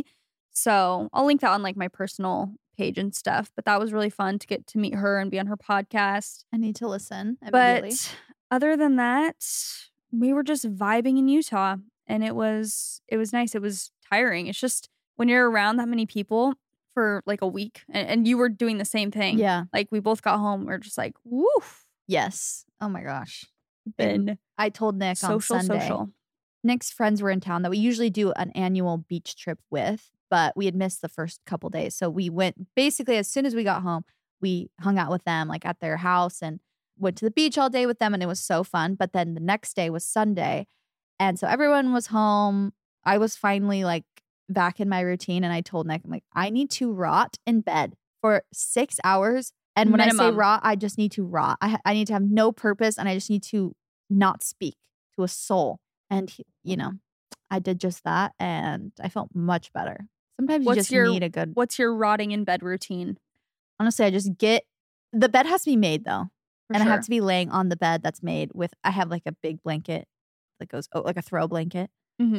So I'll link that on like my personal page and stuff. But that was really fun to get to meet her and be on her podcast.
I need to listen immediately.
But other than that, we were just vibing in Utah, and it was nice. It was tiring. It's just when you're around that many people for like a week, and you were doing the same thing.
Yeah.
Like we both got home. We're just like, woof.
Yes. Oh my gosh.
Been
I told Nick on Sunday.
Social.
Nick's friends were in town that we usually do an annual beach trip with, but we had missed the first couple days. So we went basically as soon as we got home, we hung out with them like at their house and went to the beach all day with them. And it was so fun. But then the next day was Sunday. And so everyone was home. I was finally like back in my routine. And I told Nick, I'm like, I need to rot in bed for 6 hours. And when
Minimum.
I say rot, I just need to rot. I need to have no purpose. And I just need to not speak to a soul. And, I did just that. And I felt much better. Sometimes you just need a good.
What's your rotting in bed routine?
Honestly, I just get the bed has to be made though, and I have to be laying on the bed that's made with. I have like a big blanket that goes like a throw blanket,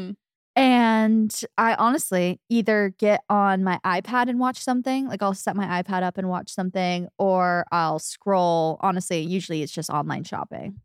and I honestly either get on my iPad and watch something. Like I'll set my iPad up and watch something, or I'll scroll. Honestly, usually it's just online shopping,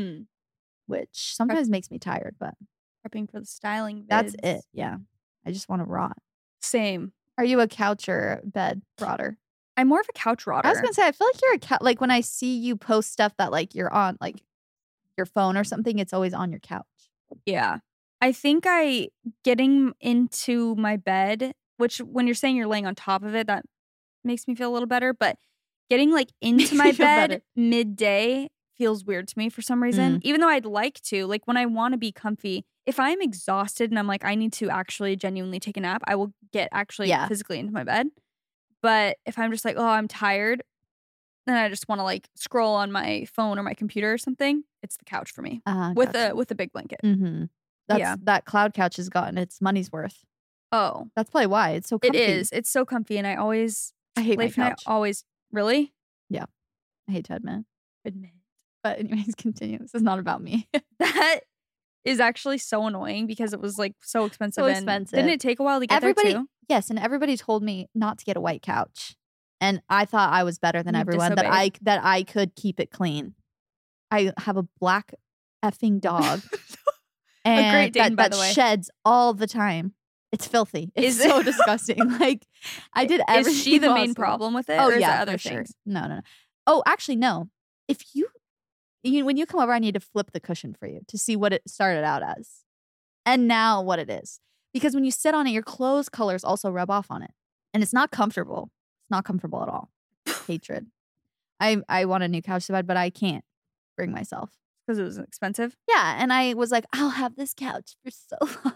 which sometimes makes me tired, but
prepping for the styling.
That's it. Yeah, I just want to rot.
Same.
Are you a couch or bed rotter?
I'm more of a couch rotter.
I was gonna say, I feel like you're a couch. Like when I see you post stuff that like you're on like your phone or something, it's always on your couch.
Yeah. I think getting into my bed, which when you're saying you're laying on top of it, that makes me feel a little better. But getting like into my bed midday feels weird to me for some reason. Even though I'd like to, like when I want to be comfy, if I'm exhausted and I'm like, I need to actually genuinely take a nap, I will get physically into my bed. But if I'm just like, oh, I'm tired, then I just want to like scroll on my phone or my computer or something, it's the couch for me with a big blanket.
That cloud couch has gotten its money's worth.
Oh,
that's probably why it's so comfy.
It is. It's so comfy, and I
hate my couch.
Really?
Yeah, I hate to admit. But anyways, continue. This is not about me.
That is actually so annoying because it was like so expensive. Didn't it take a while to get there too?
Yes, and everybody told me not to get a white couch, and I thought I was better than everyone. That I could keep it clean. I have a black effing dog, and
a Great Dane, by the way,
that sheds all the time. It's filthy. It's so disgusting. Like I did everything.
Is she the main problem with it?
Oh
or is
yeah,
it other
for
things?
Sure. No. Oh, actually, no. If when you come over, I need to flip the cushion for you to see what it started out as, and now what it is. Because when you sit on it, your clothes colors also rub off on it, and it's not comfortable. It's not comfortable at all. Hatred. I want a new couch bed, but I can't bring myself
because it was expensive.
Yeah, and I was like, I'll have this couch for so long.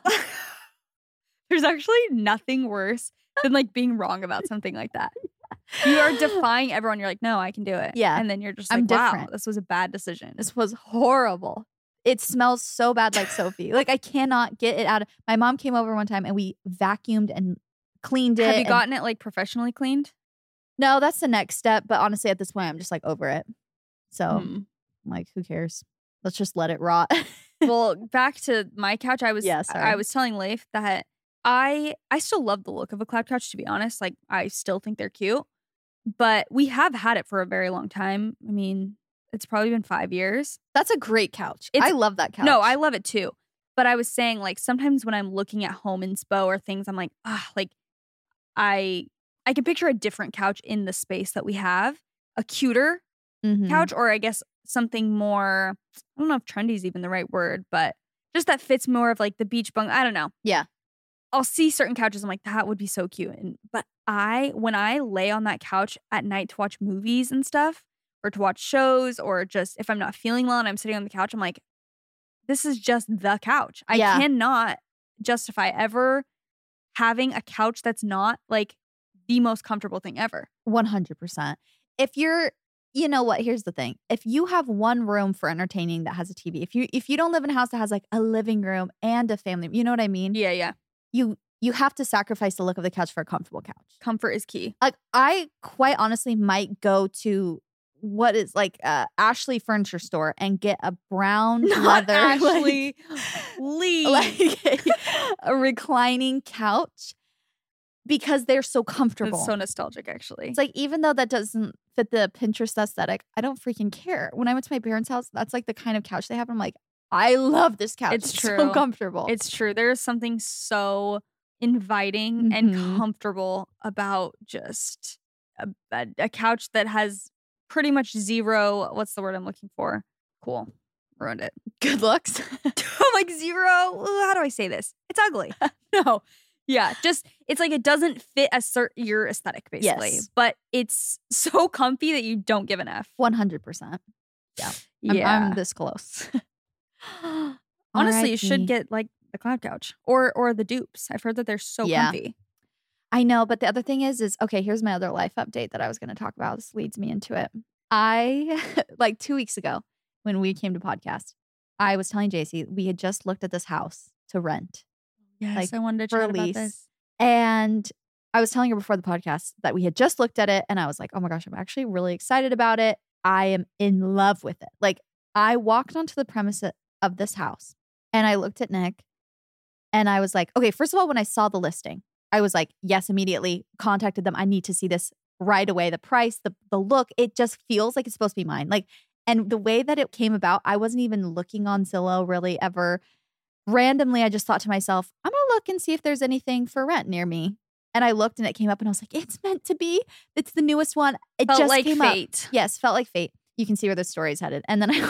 There's actually nothing worse than like being wrong about something like that. You are defying everyone. You're like, no, I can do it.
Yeah.
And then you're just like, wow, this was a bad decision.
This was horrible. It smells so bad like Sophie. Like I cannot get it out of. My mom came over one time and we vacuumed and cleaned it.
Have you gotten it like professionally cleaned?
No, that's the next step. But honestly, at this point, I'm just like over it. So I'm like, who cares? Let's just let it rot.
Well, back to my couch. I was telling Leif that I still love the look of a cloud couch, to be honest. Like I still think they're cute. But we have had it for a very long time. I mean, it's probably been 5 years.
That's a great couch. I love that couch.
No, I love it too. But I was saying, like, sometimes when I'm looking at home inspo or things, I'm like, like, I can picture a different couch in the space that we have. A cuter couch, or I guess something more, I don't know if trendy is even the right word, but just that fits more of like the beach bunk. I don't know.
Yeah.
I'll see certain couches. I'm like, that would be so cute. But when I lay on that couch at night to watch movies and stuff, or to watch shows, or just if I'm not feeling well and I'm sitting on the couch, I'm like, this is just the couch. I cannot justify ever having a couch that's not like the most comfortable thing ever.
100%. If you're, you know what? Here's the thing. If you have one room for entertaining that has a TV, if you don't live in a house that has like a living room and a family, you know what I mean?
Yeah.
You have to sacrifice the look of the couch for a comfortable couch.
Comfort is key.
Like I quite honestly might go to what is like Ashley Furniture Store and get a brown leather
Ashley,
like a reclining couch because they're so comfortable.
It's so nostalgic, actually.
It's like even though that doesn't fit the Pinterest aesthetic, I don't freaking care. When I went to my parents' house, that's like the kind of couch they have. And I'm like, I love this couch.
It's true.
So comfortable.
It's true. There's something so inviting and comfortable about just a couch that has pretty much zero. What's the word I'm looking for? Cool. Ruined it.
Good looks.
Like zero. How do I say this? It's ugly. No. Yeah. Just, it's like it doesn't fit your aesthetic, basically. Yes. But it's so comfy that you don't give an F.
100%. Yeah. I'm this close.
Honestly, you should get like the cloud couch or the dupes. I've heard that they're so comfy.
I know, but the other thing is okay, here's my other life update that I was going to talk about. This leads me into it. I, like 2 weeks ago when we came to podcast, I was telling JC we had just looked at this house to rent.
Yes, I wanted to chat about this.
And I was telling her before the podcast that we had just looked at it and I was like, oh my gosh, I'm actually really excited about it. I am in love with it. Like I walked onto the premise of this house and I looked at Nick and I was like, okay, first of all, when I saw the listing, I was like, yes, immediately contacted them. I need to see this right away. The price, the look, it just feels like it's supposed to be mine. Like, and the way that it came about, I wasn't even looking on Zillow really ever. Randomly, I just thought to myself, I'm going to look and see if there's anything for rent near me. And I looked and it came up and I was like, it's meant to be. It's the newest one. It
Felt
just
like
came
fate.
up. Yes, felt like fate. You can see where the story's headed. And then I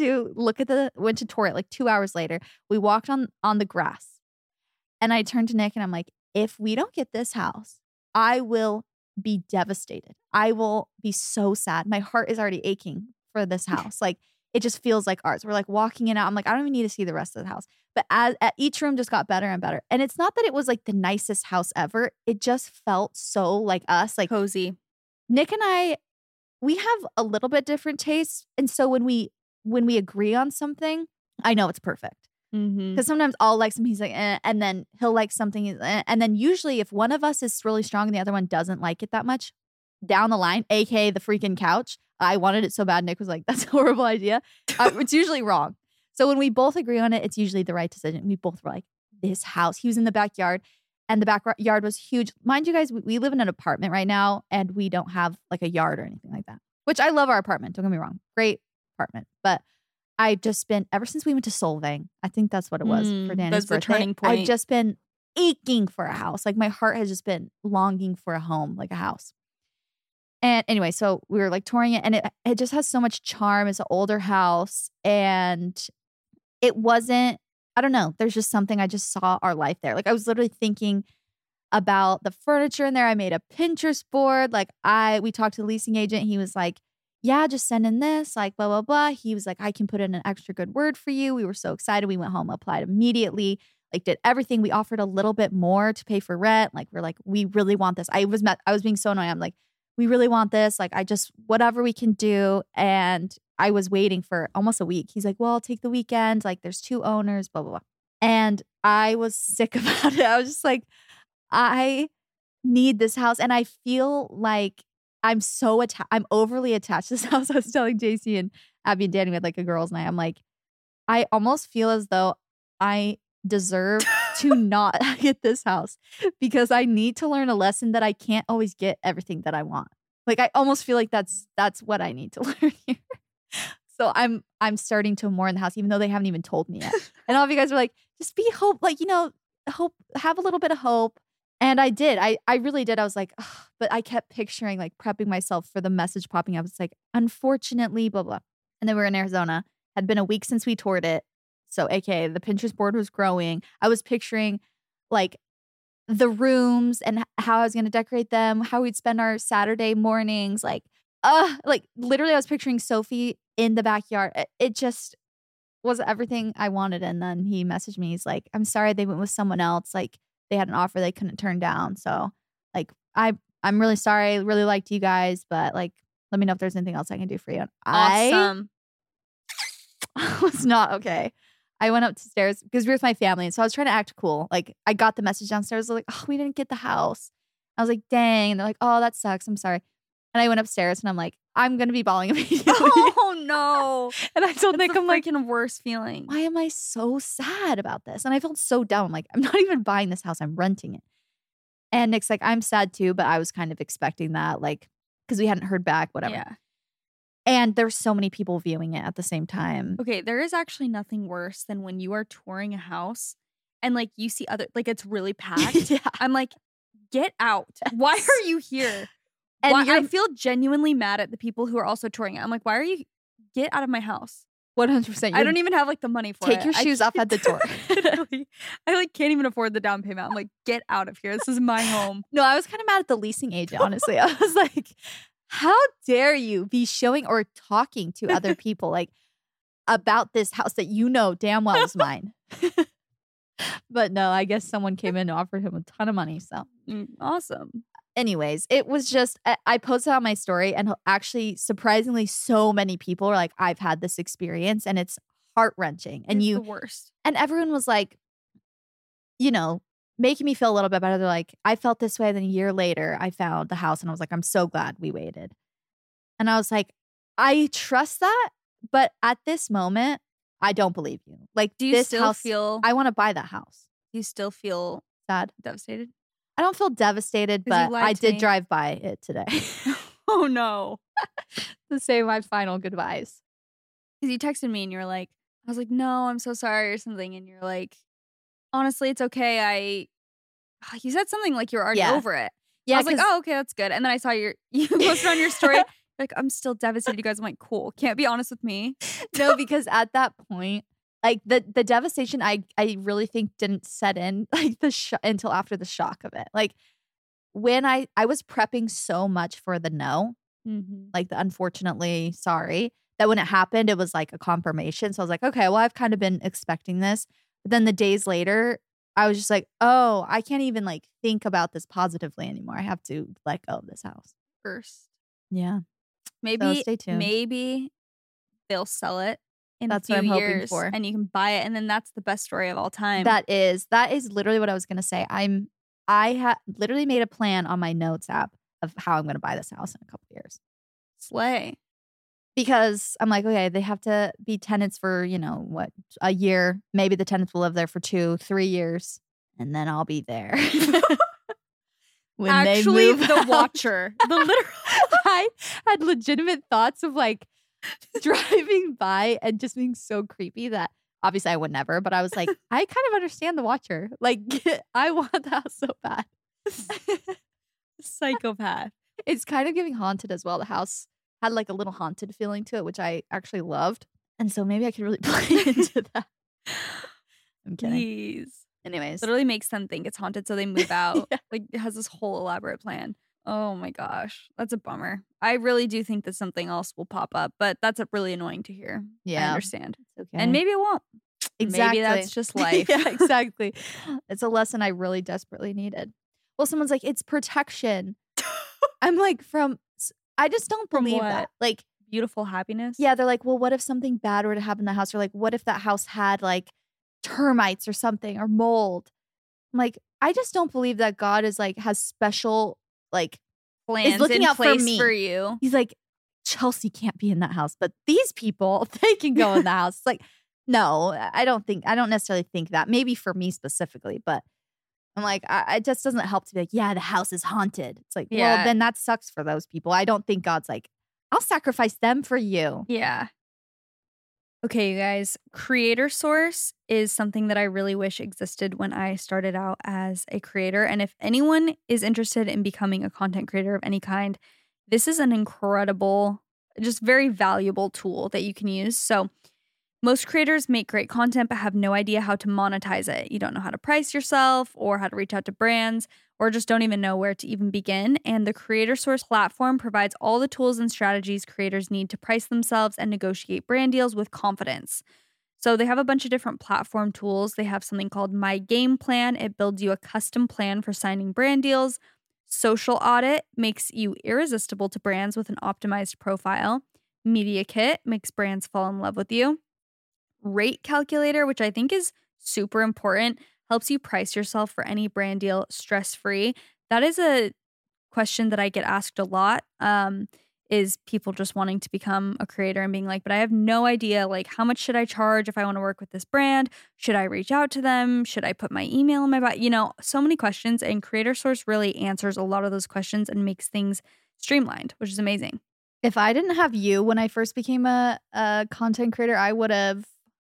went to tour it like 2 hours later. We walked on the grass. And I turned to Nick and I'm like, if we don't get this house, I will be devastated. I will be so sad. My heart is already aching for this house. Like it just feels like ours. We're like walking in out. I'm like, I don't even need to see the rest of the house. But as each room just got better and better. And it's not that it was like the nicest house ever. It just felt so like us. Like
Cozy.
Nick and I, we have a little bit different tastes. And so when we agree on something, I know it's perfect. Because sometimes I'll like something, he's like, and then he'll like something. And then usually if one of us is really strong and the other one doesn't like it that much, down the line, aka the freaking couch, I wanted it so bad. Nick was like, that's a horrible idea. It's usually wrong. So when we both agree on it, it's usually the right decision. We both were like, this house. He was in the backyard and the backyard was huge. Mind you guys, we live in an apartment right now and we don't have like a yard or anything like that, which I love our apartment. Don't get me wrong. Great apartment. But I've just been, ever since we went to Solvang, I think that's what it was for Danny's
That's
birthday.
the turning point.
I've just been aching for a house. Like my heart has just been longing for a home, like a house. And anyway, so we were like touring it and it just has so much charm. It's an older house and it wasn't, I don't know. There's just something, I just saw our life there. Like I was literally thinking about the furniture in there. I made a Pinterest board. Like we talked to the leasing agent. He was like, yeah, just send in this, like blah, blah, blah. He was like, I can put in an extra good word for you. We were so excited. We went home, applied immediately, like did everything. We offered a little bit more to pay for rent. Like we're like, we really want this. I was being so annoying. I'm like, we really want this. Like I just, whatever we can do. And I was waiting for almost a week. He's like, well, I'll take the weekend. Like there's 2 owners, blah, blah, blah. And I was sick about it. I was just like, I need this house. And I feel like I'm overly attached to this house. I was telling JC and Abby and Danny, we had like a girls' night. I'm like, I almost feel as though I deserve to not get this house because I need to learn a lesson that I can't always get everything that I want. Like I almost feel like that's what I need to learn here. So I'm starting to mourn the house, even though they haven't even told me yet. And all of you guys were like, just be hope, like, hope, have a little bit of hope. And I did. I really did. I was like, ugh, but I kept picturing like prepping myself for the message popping up. It's like, unfortunately, blah, blah. And then we were in Arizona. Had been a week since we toured it. So AKA the Pinterest board was growing. I was picturing like the rooms and how I was going to decorate them, how we'd spend our Saturday mornings. Like literally I was picturing Sophie in the backyard. It just was everything I wanted. And then he messaged me. He's like, I'm sorry they went with someone else. Like they had an offer they couldn't turn down. So like, I'm really sorry. I really liked you guys, but like, let me know if there's anything else I can do for you.
Awesome.
I was not okay. I went upstairs because we were with my family. And so I was trying to act cool. Like I got the message downstairs. Like, oh, we didn't get the house. I was like, dang. And they're like, oh, that sucks. I'm sorry. And I went upstairs and I'm like, I'm going to be bawling immediately.
Oh no.
And I told Nick, I'm like,
worst feeling.
why am I so sad about this? And I felt so dumb. I'm like, I'm not even buying this house. I'm renting it. And Nick's like, I'm sad too, but I was kind of expecting that, like, because we hadn't heard back, whatever.
Yeah.
And there's so many people viewing it at the same time.
Okay, there is actually nothing worse than when you are touring a house and like you see other, like it's really packed.
Yeah.
I'm like, get out. Why are you here?
And
I feel genuinely mad at the people who are also touring it. I'm like, why are you, get out of my house.
100%.
I don't even have like the money for it.
Take your shoes off at the door.
Literally, I like can't even afford the down payment. I'm like, get out of here. This is my home.
No, I was kind of mad at the leasing agent, honestly. I was like, how dare you be showing or talking to other people like about this house that you know damn well is mine. But no, I guess someone came in and offered him a ton of money. So
Awesome.
anyways, it was just, I posted on my story and actually surprisingly so many people are like, I've had this experience and it's heart-wrenching. And
It's the worst.
and everyone was like, making me feel a little bit better. They're like, I felt this way. Then a year later, I found the house and I was like, I'm so glad we waited. And I was like, I trust that. But at this moment, I don't believe you. Like,
Do you
this
still
house,
feel?
I want to buy that house.
Do you still feel
Sad.
devastated?
I don't feel devastated,
'Cause you
but
lied
I
to
did
me.
drive by it today
Oh no!
to say my final goodbyes.
Because you texted me and you were like, I was like, no, I'm so sorry or something, and you're like, honestly, it's okay. You said something like you were already
Yeah.
over it.
Yeah,
I was like,
'cause-
oh, okay, that's good. And then I saw you posted on your story. Like, I'm still devastated, you guys. I'm like, cool. Can't be honest with me.
No, because at that point, like the devastation, I really think didn't set in like until after the shock of it. Like when I was prepping so much for the no, like the unfortunately sorry, that when it happened, it was like a confirmation. So I was like, okay, well, I've kind of been expecting this. But then the days later, I was just like, oh, I can't even like think about this positively anymore. I have to let go of this house.
First,
Yeah.
maybe,
stay tuned.
maybe they'll sell it in
That's
a
what
few
I'm hoping
years,
for.
and you can buy it, and then that's the best story of all time.
That is literally what I was gonna say. I had literally made a plan on my notes app of how I'm gonna buy this house in a couple years.
slay.
Because I'm like, okay, they have to be tenants for, a year. Maybe the tenants will live there for 2-3 years, and then I'll be there. When
Actually,
they move
the
out.
watcher, the literal.
I had legitimate thoughts of like driving by and just being so creepy that obviously I would never, but I was like, I kind of understand the watcher. Like, I want the house so bad.
Psychopath.
It's kind of giving haunted as well. The house had like a little haunted feeling to it, which I actually loved. And so maybe I could really play into that. I'm kidding.
Please.
Anyways.
Literally makes them think it's haunted, so they move out.
Yeah.
Like, it has this whole elaborate plan. Oh my gosh. That's a bummer. I really do think that something else will pop up, but that's really annoying to hear. I
Yeah.
understand.
Okay.
And maybe it won't.
Exactly.
Maybe that's just life.
Yeah, exactly. It's a lesson I really desperately needed. Well, someone's like, it's protection. I'm like, I just don't
From
believe
what?
that. Like,
Beautiful happiness.
yeah, they're like, well, what if something bad were to happen in the house? Or like, what if that house had like termites or something or mold? I'm like, I just don't believe that God is like, has special, like,
Plans
looking
in
out for
place
me.
for you.
he's like, Chelsea can't be in that house, but these people, they can go in the house. It's like, no, I don't necessarily think that. Maybe for me specifically, but I'm like, it just doesn't help to be like, yeah, the house is haunted. It's like,
Yeah.
well, then that sucks for those people. I don't think God's like, I'll sacrifice them for you.
Yeah. Okay, you guys, Creator Source is something that I really wish existed when I started out as a creator. And if anyone is interested in becoming a content creator of any kind, this is an incredible, just very valuable tool that you can use. So most creators make great content but have no idea how to monetize it. You don't know how to price yourself or how to reach out to brands, or just don't even know where to even begin. And the Creator Source platform provides all the tools and strategies creators need to price themselves and negotiate brand deals with confidence. So they have a bunch of different platform tools. They have something called My Game Plan. It builds you a custom plan for signing brand deals. Social Audit makes you irresistible to brands with an optimized profile. Media Kit makes brands fall in love with you. Rate Calculator, which I think is super important, helps you price yourself for any brand deal stress-free. That is a question that I get asked a lot, is people just wanting to become a creator and being like, but I have no idea, like, how much should I charge if I want to work with this brand? Should I reach out to them? Should I put my email in my bio? You know, so many questions, and Creator Source really answers a lot of those questions and makes things streamlined, which is amazing.
If I didn't have you when I first became a content creator, I would have,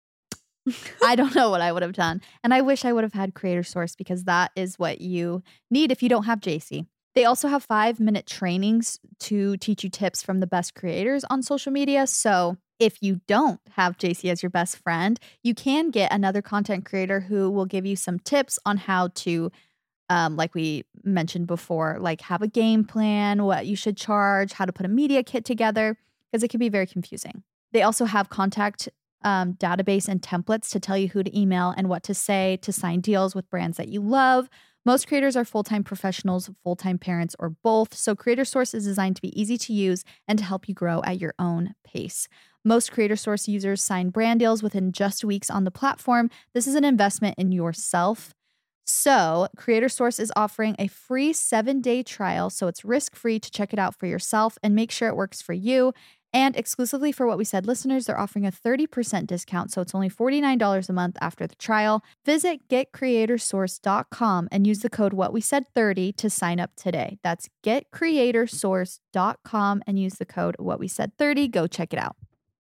I don't know what I would have done. And I wish I would have had Creator Source, because that is what you need if you don't have JC. They also have 5-minute trainings to teach you tips from the best creators on social media. So if you don't have JC as your best friend, you can get another content creator who will give you some tips on how to, like we mentioned before, like have a game plan, what you should charge, how to put a media kit together, because it can be very confusing. They also have contact database and templates to tell you who to email and what to say to sign deals with brands that you love. Most creators are full-time professionals, full-time parents, or both. So Creator Source is designed to be easy to use and to help you grow at your own pace. Most Creator Source users sign brand deals within just weeks on the platform. This is an investment in yourself. So Creator Source is offering a free 7-day trial, so it's risk-free to check it out for yourself and make sure it works for you. And exclusively for What We Said listeners, they're offering a 30% discount, so it's only $49 a month after the trial. Visit getcreatorsource.com and use the code WhatWeSaid30 to sign up today. That's getcreatorsource.com and use the code WhatWeSaid30. Go check it out.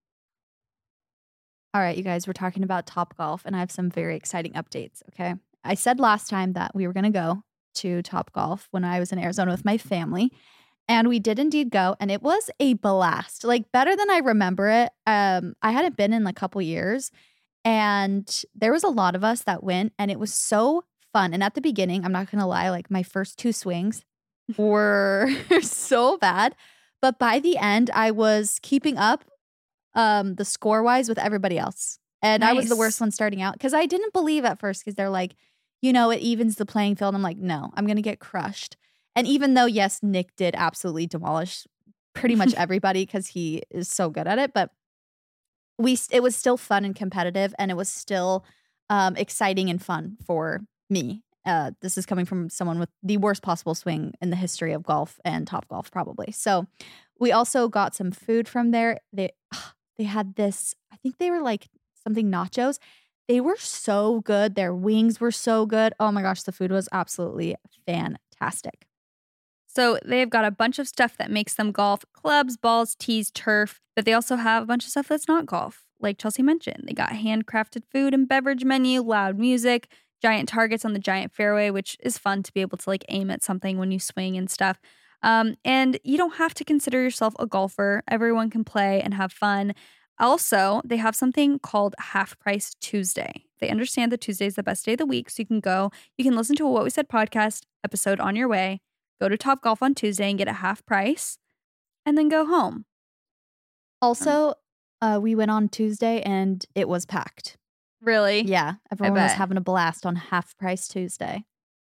All right, you guys, we're talking about Topgolf, and I have some very exciting updates, okay? I said last time that we were going to go to Topgolf when I was in Arizona with my family. And we did indeed go, and it was a blast, like better than I remember it. I hadn't been in a couple years, and there was a lot of us that went, and it was so fun. And at the beginning, I'm not going to lie, like my first 2 swings were so bad. But by the end, I was keeping up the score-wise with everybody else. And
Nice.
I was the worst one starting out because I didn't believe at first because they're like, you know, it evens the playing field. I'm like, no, I'm going to get crushed. And even though, yes, Nick did absolutely demolish pretty much everybody because he is so good at it, but it was still fun and competitive, and it was still exciting and fun for me. This is coming from someone with the worst possible swing in the history of golf and Topgolf, probably. So we also got some food from there. They had this, I think they were like something nachos. They were so good. Their wings were so good. Oh my gosh, the food was absolutely fantastic.
So they've got a bunch of stuff that makes them golf: clubs, balls, tees, turf. But they also have a bunch of stuff that's not golf. Like Chelsea mentioned, they got handcrafted food and beverage menu, loud music, giant targets on the giant fairway, which is fun to be able to like aim at something when you swing and stuff. And you don't have to consider yourself a golfer. Everyone can play and have fun. Also, they have something called Half Price Tuesday. They understand that Tuesday is the best day of the week, so you can listen to a What We Said podcast episode on your way. Go to Topgolf on Tuesday and get a half price, and then go home.
Also, we went on Tuesday and it was packed.
Really?
Yeah, everyone was
bet.
having a blast on Half Price Tuesday.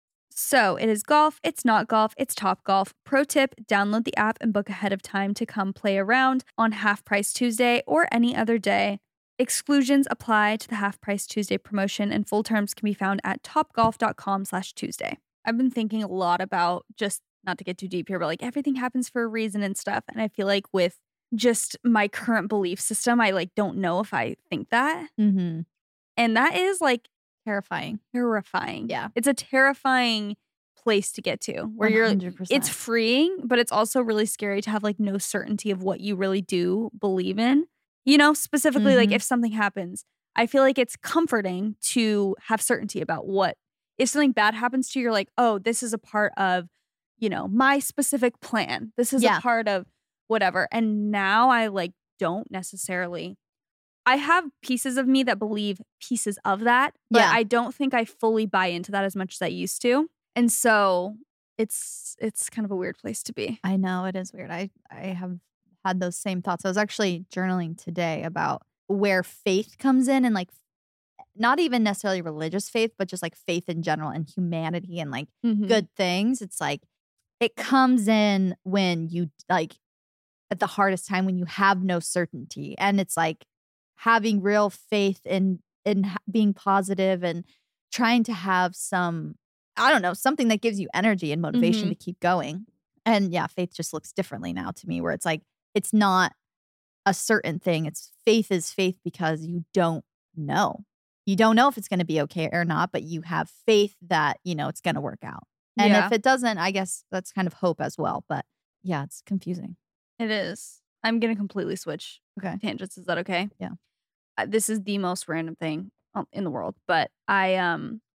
So it is golf. It's not golf. It's Topgolf. Pro tip, download the app and book ahead of time to come play around on Half Price Tuesday or any other day. Exclusions apply to the Half Price Tuesday promotion, and full terms can be found at topgolf.com/Tuesday. I've been thinking a lot about, just not to get too deep here, but like everything happens for a reason and stuff. And I feel like with just my current belief system, I like don't know if I think that.
Mm-hmm.
And that is like
Terrifying.
terrifying.
Yeah.
It's a terrifying place to get to where you're
100%.
it's freeing, but it's also really scary to have like no certainty of what you really do believe in. You know, specifically like
Mhm.
if something happens, I feel like it's comforting to have certainty about what if something bad happens to you, you're like, oh, this is a part of, you know, my specific plan. This is
Yeah.
a part of whatever. And now I like don't necessarily. I have pieces of me that believe pieces of that, but
Yeah.
I don't think I fully buy into that as much as I used to. And so it's kind of a weird place to be.
I know, it is weird. I have had those same thoughts. I was actually journaling today about where faith comes in, and like not even necessarily religious faith, but just like faith in general and humanity and like good things. It's like it comes in when you like at the hardest time, when you have no certainty, and it's like having real faith in being positive and trying to have some, I don't know, something that gives you energy and motivation to keep going. And yeah, faith just looks differently now to me, where it's like it's not a certain thing. It's faith is faith because you don't know. You don't know if it's going to be okay or not, but you have faith that, you know, it's going to work out. And
Yeah.
if it doesn't, I guess that's kind of hope as well. But yeah, it's confusing.
It is. I'm going to completely switch
Okay.
tangents. Is that okay?
Yeah.
This is the most random thing in the world, but I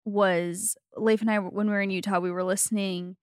was Leif and I, when we were in Utah, we were listening.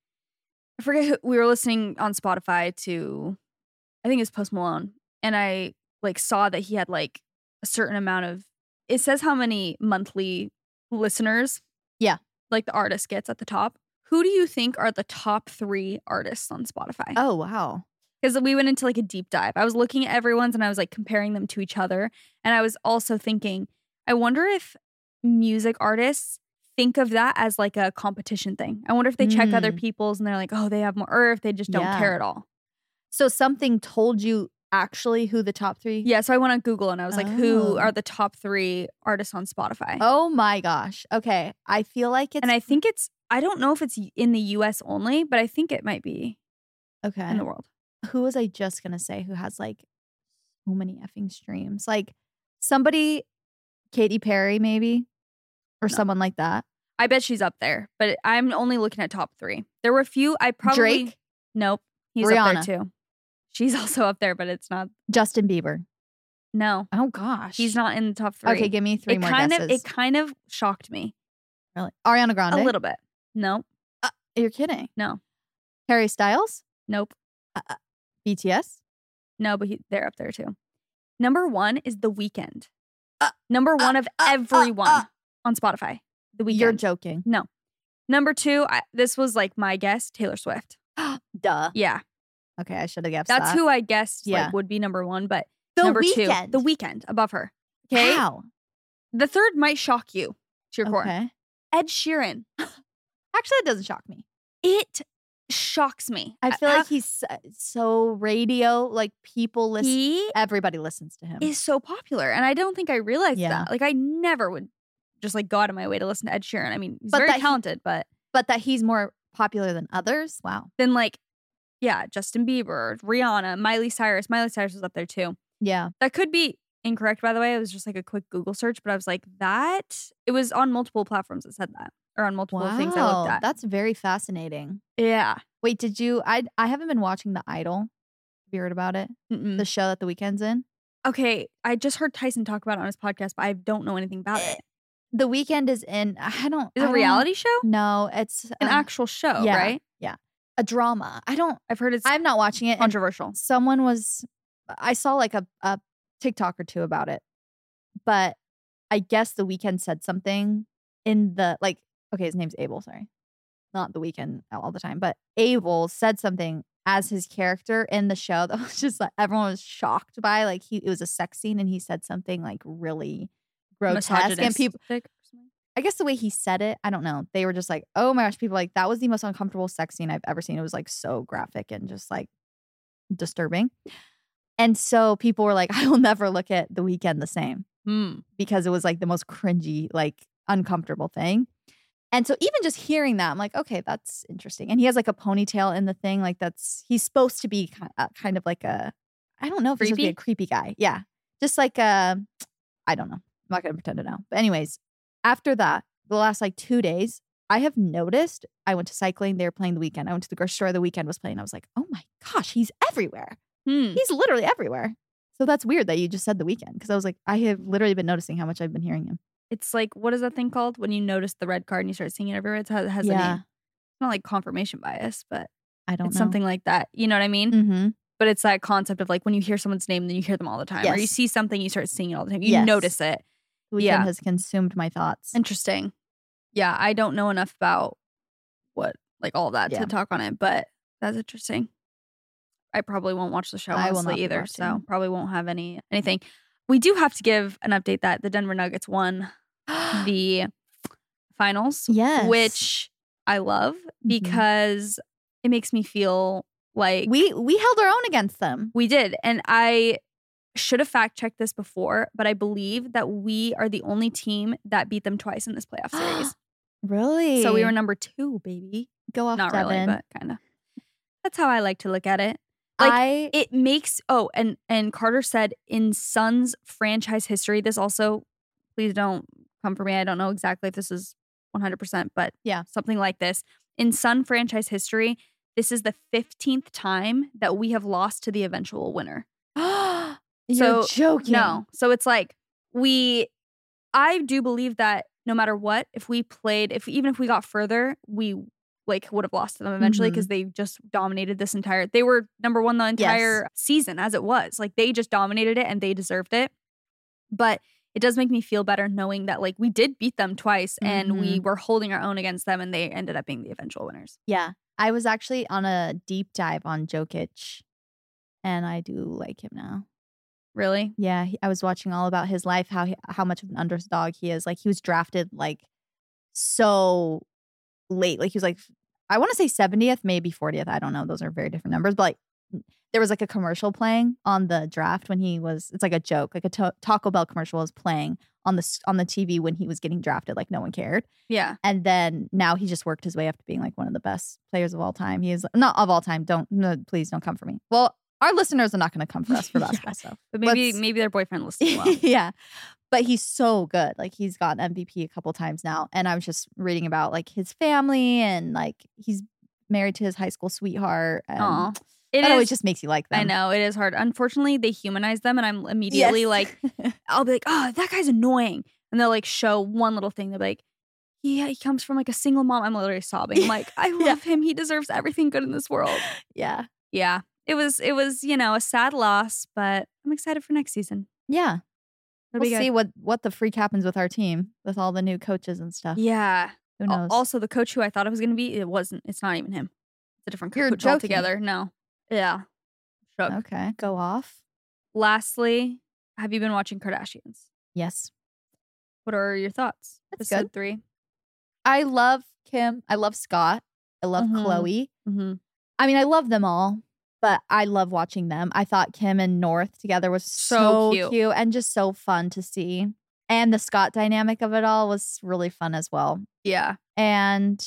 I forget who, we were listening on Spotify to, I think it was Post Malone, and I like saw that he had like a certain amount of. It says how many monthly listeners.
Yeah.
Like the artist gets at the top. Who do you think are the top 3 artists on Spotify?
Oh, wow.
Because we went into like a deep dive. I was looking at everyone's and I was like comparing them to each other. And I was also thinking, I wonder if music artists think of that as like a competition thing. I wonder if they check other people's and they're like, oh, they have more, or if they just don't
Yeah.
care at all.
So something told you actually who the top 3?
Yeah, so I went on Google and I was like, who are the top 3 artists on Spotify?
Oh my gosh. Okay. I feel like it's...
And I think I don't know if it's in the US only, but I think it might be
okay.
in the world.
Who was I just going to say who has like so many effing streams? Like somebody, Katy Perry maybe, or someone like that.
I bet she's up there, but I'm only looking at top 3. There were a few I probably...
Drake?
Nope. He's
Rihanna.
up there too. She's also up there, but it's not...
Justin Bieber.
No.
Oh gosh.
He's not in the top 3.
Okay, give me 3 more guesses.
It kind of shocked me.
Really? Ariana Grande?
A little bit. No.
You're kidding.
No.
Harry Styles?
Nope.
BTS?
No, but they're up there too. Number 1 is The Weeknd. Number 1 of everyone on Spotify. The Weeknd.
You're joking.
No. Number 2, this was like my guess, Taylor Swift.
Duh.
Yeah.
Okay, I should have guessed
That's
that.
who I guessed
Yeah.
would be number 1, but
The
number
Weeknd.
2, The Weeknd above her. Okay.
Wow.
The third might shock you to your core.
Okay.
Ed Sheeran.
Actually, it doesn't shock me.
It shocks me.
I feel like he's so radio, like people listen.
He
Everybody listens to him.
is so popular, and I don't think I realized
Yeah.
that. Like, I never would just like go out of my way to listen to Ed Sheeran. I mean, he's
But
very
that
talented, but
that he's more popular than others. Wow.
then like, yeah, Justin Bieber, Rihanna, Miley Cyrus. Miley Cyrus was up there too.
Yeah.
That could be incorrect, by the way. It was just like a quick Google search, but I was like, it was on multiple platforms that said that, or on multiple things I looked at.
That's very fascinating.
Yeah.
Wait, did you? I haven't been watching The Idol. Have you heard about it?
Mm-mm.
The show that The Weeknd's in.
Okay, I just heard Tyson talk about it on his podcast, but I don't know anything about it.
The Weeknd is in. I don't.
Is it a reality show?
No, it's
An actual show,
yeah,
right?
Yeah, a drama.
I've heard it's
I'm not watching it. and
controversial.
Someone was. I saw like a TikTok or 2 about it, but I guess The Weeknd said something in the like. Okay, his name's Abel. Sorry, not The Weeknd all the time, but Abel said something as his character in the show that was just like everyone was shocked by. Like it was a sex scene, and he said something like really grotesque, and people. I guess the way he said it, I don't know. They were just like, "Oh my gosh!" People were like, that was the most uncomfortable sex scene I've ever seen. It was like so graphic and just like disturbing. And so people were like, "I will never look at The Weeknd the same," because it was like the most cringy, like uncomfortable thing. And so even just hearing that, I'm like, okay, that's interesting. And he has like a ponytail in the thing, like he's supposed to be kind of like I don't know if he's supposed to be a creepy guy. Yeah, just like I don't know. I'm not gonna pretend to know. But anyways. After that, the last like 2 days, I have noticed I went to cycling. They were playing The Weeknd. I went to the grocery store. The Weeknd was playing. I was like, oh my gosh, he's everywhere. He's literally everywhere. So that's weird that you just said The Weeknd because I was like, I have literally been noticing how much I've been hearing him.
It's like, what is that thing called when you notice the red card and you start singing it everywhere? It has a name. It's not like confirmation bias, but
I don't know.
It's something like that. You know what I mean?
Mm-hmm.
But it's that concept of like when you hear someone's name, then you hear them all the time.
Yes.
Or you see something, you start singing it all the time. You notice it.
The Weeknd has consumed my thoughts.
Interesting. Yeah, I don't know enough about all of that to talk on it, but that's interesting. I probably won't watch the show honestly either, so probably won't have anything. We do have to give an update that the Denver Nuggets won the finals.
Yes.
Which I love because it makes me feel like
we held our own against them.
We did. And I should have fact checked this before, but I believe that we are the only team that beat them twice in this playoff series.
Really?
So we were number 2, baby.
Go off,
Not
Devin.
really, but kind of. That's how I like to look at it. Like it makes and Carter said in Suns franchise history, this also, please don't come for me. I don't know exactly if this is 100%, but yeah, something like this. In Sun franchise history, this is the 15th time that we have lost to the eventual winner.
You're joking.
No. So it's like I do believe that no matter what, even if we got further, we would have lost to them eventually because they just dominated they were number 1 the entire season as it was. Like they just dominated it and they deserved it. But it does make me feel better knowing that we did beat them twice and we were holding our own against them and they ended up being the eventual winners.
Yeah. I was actually on a deep dive on Jokic and I do like him now.
Really?
Yeah, I was watching all about his life, how much of an underdog he is. Like he was drafted so late. Like he was I want to say 70th, maybe 40th. I don't know. Those are very different numbers. But there was like a commercial playing on the draft when it's like a joke, like a Taco Bell commercial was playing on the TV when he was getting drafted, like no one cared.
Yeah.
And then now he just worked his way up to being like one of the best players of all time. He is not of all time. Please don't come for me. Well, our listeners are not going to come for us for basketball stuff.
But maybe their boyfriend listens well.
Yeah. But he's so good. Like he's gotten MVP a couple times now. And I was just reading about like his family and like he's married to his high school sweetheart. And that always just makes you like them.
I know, it is hard. Unfortunately, they humanize them and I'm immediately like, I'll be like, oh, that guy's annoying. And they'll like show one little thing. They'll be like, yeah, he comes from like a single mom. I'm literally sobbing. I'm like, I love him. He deserves everything good in this world.
Yeah.
Yeah. It was, a sad loss, but I'm excited for next season.
Yeah.
It'll
We'll see what the freak happens with our team with all the new coaches and stuff.
Yeah.
Who knows?
Also, the coach who I thought it was going to be, it's not even him. It's a different
You're
coach
joking.
altogether. No. Yeah. Shook.
Okay. Go off.
Lastly, have you been watching Kardashians?
Yes.
What are your thoughts?
That's
Episode
good.
3.
I love Kim. I love Scott. I love Chloe.
Mm-hmm.
I mean, I love them all, but I love watching them. I thought Kim and North together was so cute and just so fun to see. And the Scott dynamic of it all was really fun as well.
Yeah.
And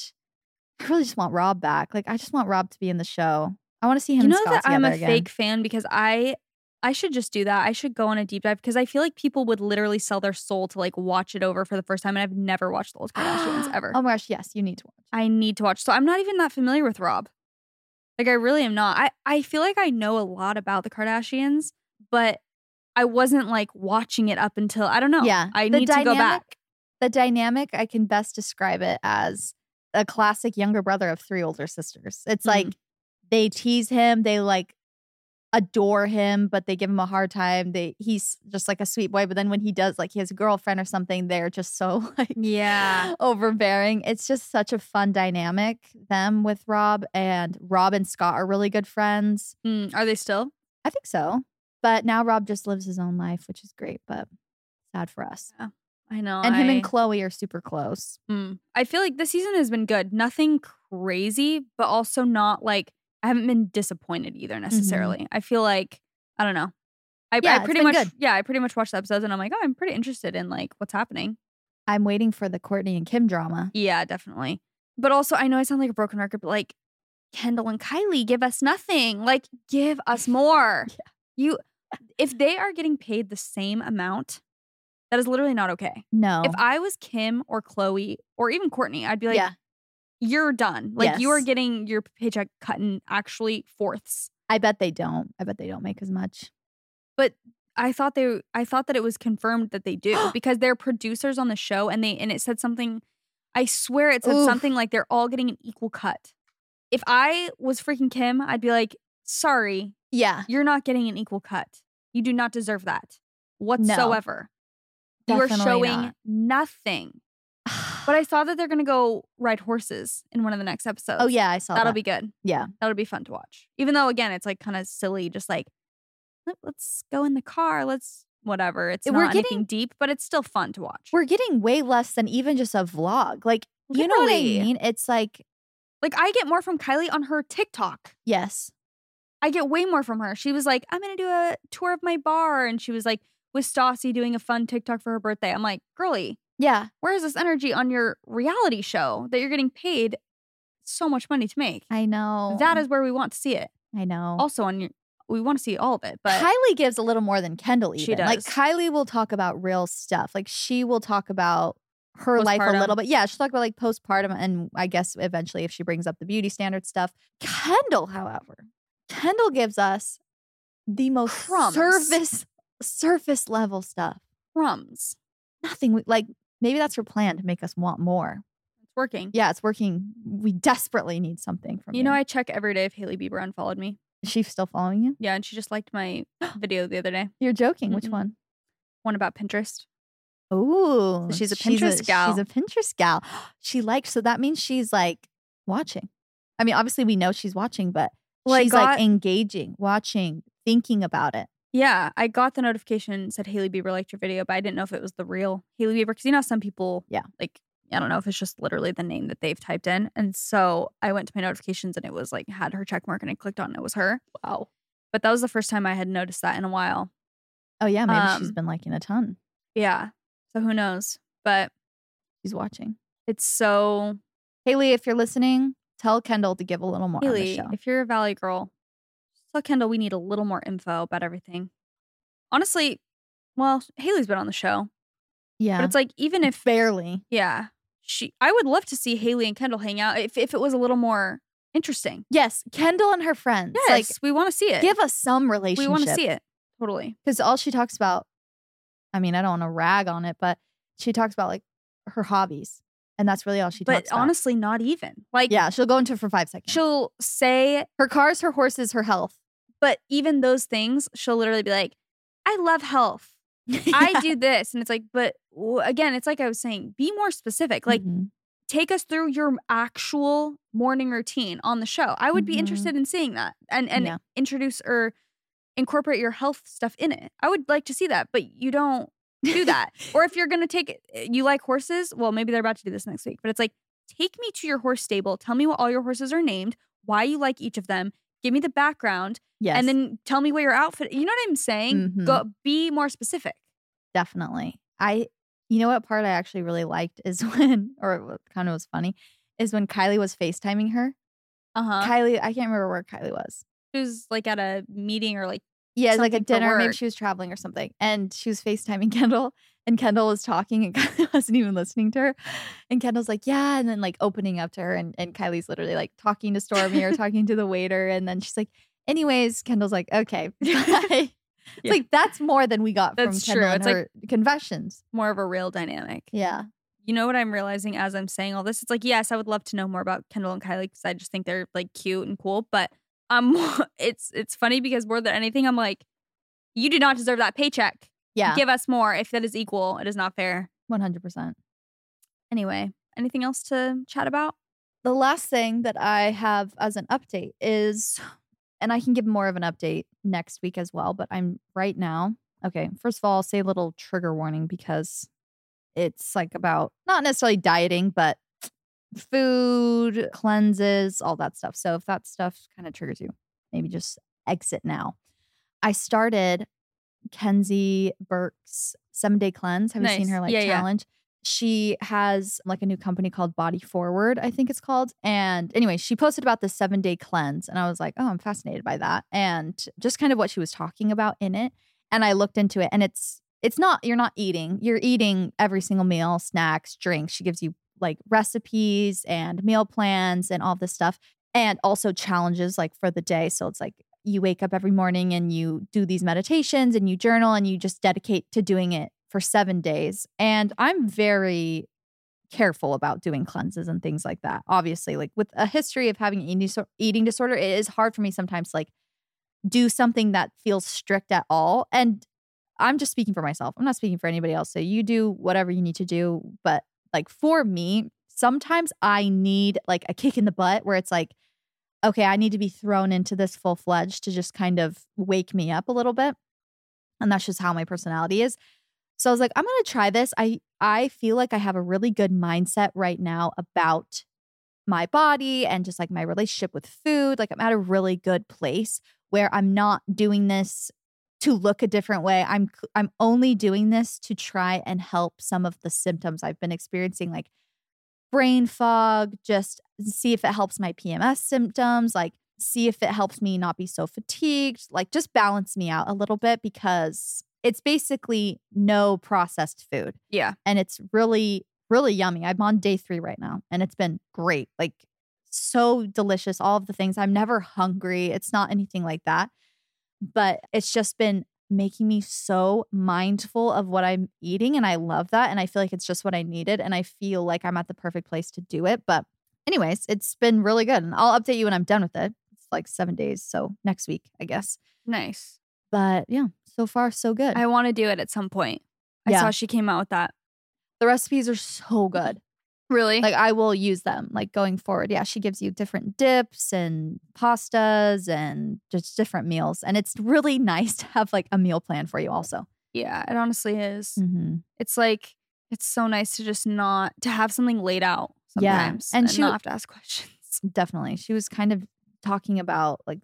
I really just want Rob back. Like, I just want Rob to be in the show. I want to see him
You
and
know
Scott
that I'm
together
a
again.
fake fan because I should just do that. I should go on a deep dive because I feel like people would literally sell their soul to like watch it over for the first time. And I've never watched the old Kardashians ever.
Oh my gosh, yes, you need to watch.
I need to watch. So I'm not even that familiar with Rob. Like I really am not. I feel like I know a lot about the Kardashians, but I wasn't like watching it up until, I don't know.
Yeah.
I need to go back.
The dynamic, I can best describe it as a classic younger brother of 3 older sisters. It's like they tease him, they like adore him, but they give him a hard time. He's just like a sweet boy, but then when he does, like he has a girlfriend or something, they're just so like overbearing. It's just such a fun dynamic, them with Rob, and Rob and Scott are really good friends.
Are they still?
I think so. But now Rob just lives his own life, which is great, but sad for us.
Yeah, I know.
And him and Chloe are super close.
I feel like this season has been good. Nothing crazy, but also not like, I haven't been disappointed either necessarily. I feel like, I don't know. I pretty much watched the episodes and I'm like, oh, I'm pretty interested in like what's happening.
I'm waiting for the Kourtney and Kim drama.
Yeah, definitely. But also, I know I sound like a broken record, but like Kendall and Kylie give us nothing. Like, give us more. If they are getting paid the same amount, that is literally not okay.
No.
If I was Kim or Chloe or even Kourtney, I'd be like, you're done. Like you are getting your paycheck cut in actually fourths.
I bet they don't. I bet they don't make as much.
But I thought that it was confirmed that they do because they're producers on the show and it said something. I swear it said something like they're all getting an equal cut. If I was freaking Kim, I'd be like, sorry.
Yeah.
You're not getting an equal cut. You do not deserve that whatsoever.
No,
you are showing nothing. But I saw that they're going to go ride horses in one of the next episodes.
Oh, yeah, I saw that.
That'll be good.
Yeah.
That'll be fun to watch. Even though, again, it's like kind of silly, just like, let's go in the car. Let's whatever. It's not anything deep, but it's still fun to watch.
We're getting way less than even just a vlog. Like, you know what I mean? It's like
I get more from Kylie on her TikTok.
Yes.
I get way more from her. She was like, I'm going to do a tour of my bar. And she was like with Stassi doing a fun TikTok for her birthday. I'm like, girly.
Yeah.
Where is this energy on your reality show that you're getting paid so much money to make?
I know.
That is where we want to see it.
I know.
Also, we want to see all of it. But
Kylie gives a little more than Kendall even.
She does.
Like, Kylie will talk about real stuff. Like, she will talk about her life a little bit. Yeah, she'll talk about like postpartum and I guess eventually if she brings up the beauty standard stuff. Kendall, however, gives us the most surface level stuff.
Crumbs.
Nothing. Like, maybe that's her plan to make us want more.
It's working.
Yeah, it's working. We desperately need something from you.
You know, I check every day if Hailey Bieber unfollowed me.
Is she still following you?
Yeah, and she just liked my video the other day.
You're joking. Which one?
One about Pinterest.
Oh,
so she's a Pinterest gal.
She's a Pinterest gal. So that means she's like watching. I mean, obviously we know she's watching, but she's like engaging, watching, thinking about it.
Yeah, I got the notification said Hailey Bieber liked your video, but I didn't know if it was the real Hailey Bieber because you know some people, like I don't know if it's just literally the name that they've typed in, and so I went to my notifications and it was like had her check mark and I clicked on it, and it was her.
Wow.
But that was the first time I had noticed that in a while.
Oh, yeah. Maybe she's been liking a ton.
Yeah. So who knows? But
She's watching.
it's so...
Haley, if you're listening, tell Kendall to give a little more on the
Haley,
show.
if you're a Valley girl, just tell Kendall we need a little more info about everything. Honestly, well, Haley's been on the show.
Yeah.
But it's like, even if...
Barely.
Yeah. I would love to see Haley and Kendall hang out if it was a little more interesting.
Yes. Kendall and her friends.
Yes,
Like,
we want to see it.
give us some relationship.
We want to see it. Totally.
Because all she talks about, I mean, I don't want to rag on it, but she talks about like her hobbies. And that's really all she talks about.
But honestly, not even. Like,
yeah, she'll go into it for 5 seconds.
she'll say
her cars, her horses, her health.
But even those things, she'll literally be like, I love health. I do this. And it's like, but again, it's like I was saying, be more specific. Like, take us through your actual morning routine on the show. I would be interested in seeing that and introduce or incorporate your health stuff in it. I would like to see that, but you don't do that. Or if you're going to take it, you like horses, well, maybe they're about to do this next week, but it's like, take me to your horse stable. Tell me what all your horses are named, why you like each of them. Give me the background.
Yes.
And then tell me what your outfit, you know what I'm saying? Go be more specific.
Definitely. You know what part I actually really liked is when, or what kind of was funny, is when Kylie was FaceTiming her. Kylie, I can't remember where Kylie was.
She was like at a meeting or like,
yeah, like a
something for
dinner. Maybe
work.
she was traveling or something. And she was FaceTiming Kendall. And Kendall was talking and Kylie wasn't even listening to her. And Kendall's like, yeah. And then like opening up to her. And Kylie's literally like talking to Stormy or talking to the waiter. And then she's like, anyways, Kendall's like, okay, bye. It's like, that's more than we got
That's
from
true.
Kendall and
It's
her confessions.
more of a real dynamic.
Yeah.
You know what I'm realizing as I'm saying all this? It's like, yes, I would love to know more about Kendall and Kylie because I just think they're like cute and cool. But it's funny because more than anything, I'm like, you do not deserve that paycheck.
Yeah.
Give us more. If that is equal, it is not fair.
100%.
Anyway, anything else to chat about?
The last thing that I have as an update is, and I can give more of an update next week as well, but I'm right now. Okay. First of all, I'll say a little trigger warning because it's like about not necessarily dieting, but food, cleanses, all that stuff. So if that stuff kind of triggers you, maybe just exit now. I started Kenzie Burke's 7-day cleanse. Have you seen her challenge? She has like a new company called Body Forward, I think it's called. And anyway, she posted about the 7-day cleanse. And I was like, oh, I'm fascinated by that. And just kind of what she was talking about in it. And I looked into it and it's not, you're not eating. You're eating every single meal, snacks, drinks. She gives you like recipes and meal plans and all this stuff. And also challenges like for the day. So it's like you wake up every morning and you do these meditations and you journal and you just dedicate to doing it for 7 days. And I'm very careful about doing cleanses and things like that. Obviously, like with a history of having eating disorder, it is hard for me sometimes to like do something that feels strict at all. And I'm just speaking for myself. I'm not speaking for anybody else. So you do whatever you need to do. But like for me, sometimes I need like a kick in the butt where it's like, okay, I need to be thrown into this full-fledged to just kind of wake me up a little bit. And that's just how my personality is. So I was like, I'm going to try this. I feel like I have a really good mindset right now about my body and just like my relationship with food. Like I'm at a really good place where I'm not doing this to look a different way. I'm only doing this to try and help some of the symptoms I've been experiencing, like brain fog, just see if it helps my PMS symptoms, like see if it helps me not be so fatigued, like just balance me out a little bit because it's basically no processed food.
Yeah.
And it's really, really yummy. I'm on day 3 right now and it's been great. Like so delicious, all of the things. I'm never hungry. It's not anything like that. But it's just been making me so mindful of what I'm eating. And I love that. And I feel like it's just what I needed. And I feel like I'm at the perfect place to do it. But anyways, it's been really good. And I'll update you when I'm done with it. It's like 7 days. So next week, I guess.
Nice.
But yeah, so far, so good.
I want to do it at some point. I saw she came out with that.
The recipes are so good.
Really?
Like I will use them like going forward. Yeah, she gives you different dips and pastas and just different meals. And it's really nice to have like a meal plan for you also.
Yeah, it honestly is.
Mm-hmm.
It's like, it's so nice to just not, to have something laid out sometimes
and
and not have to ask questions.
Definitely. She was kind of talking about like she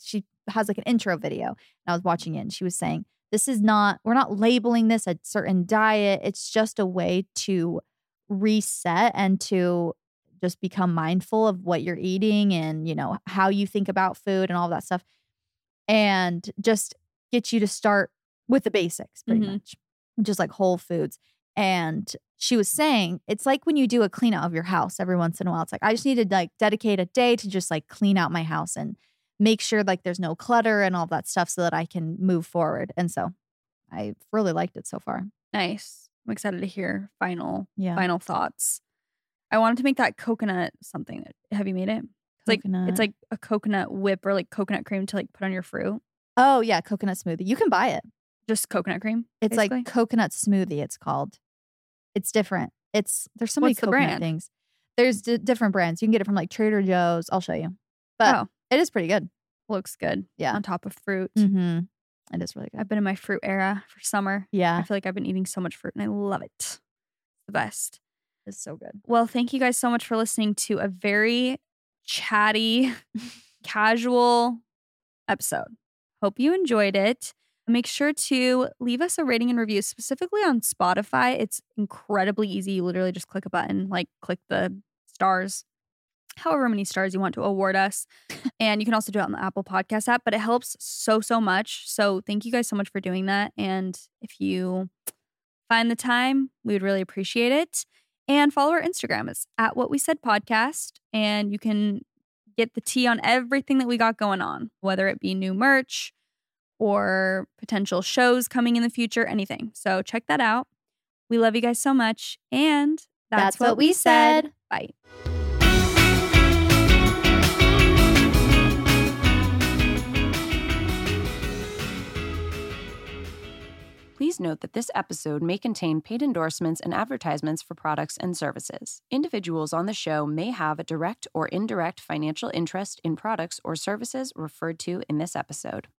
has like an intro video. And I was watching it and she was saying, we're not labeling this a certain diet. It's just a way to reset and to just become mindful of what you're eating and, how you think about food and all that stuff. And just get you to start with the basics pretty much, just like whole foods. And she was saying, it's like when you do a clean out of your house every once in a while. It's like, I just need to like dedicate a day to just like clean out my house and make sure like there's no clutter and all that stuff so that I can move forward. And so I've really liked it so far.
Nice. I'm excited to hear final thoughts. I wanted to make that coconut something. Have you made it? It's like a coconut whip or like coconut cream to like put on your fruit.
Oh yeah, coconut smoothie. You can buy it.
Just coconut cream?
It's basically like coconut smoothie, it's called. It's different. There's so many coconut things. There's different brands. You can get it from like Trader Joe's. I'll show you. But it is pretty good.
Looks good.
Yeah.
On top of fruit.
Mm-hmm. It is really good.
I've been in my fruit era for summer.
Yeah.
I feel like I've been eating so much fruit and I love it. It's the best.
It's so good.
Well, thank you guys so much for listening to a very chatty, casual episode. Hope you enjoyed it. Make sure to leave us a rating and review, specifically on Spotify. It's incredibly easy. You literally just click a button, like click the stars, however many stars you want to award us. And you can also do it on the Apple Podcast app, but it helps so much. So thank you guys so much for doing that. And if you find the time, we would really appreciate it. And follow our Instagram. It's @WhatWeSaidPodcast. And you can get the tea on everything that we got going on, whether it be new merch or potential shows coming in the future, anything. So check that out. We love you guys so much. And that's what we said. Bye.
Please note that this episode may contain paid endorsements and advertisements for products and services. Individuals on the show may have a direct or indirect financial interest in products or services referred to in this episode.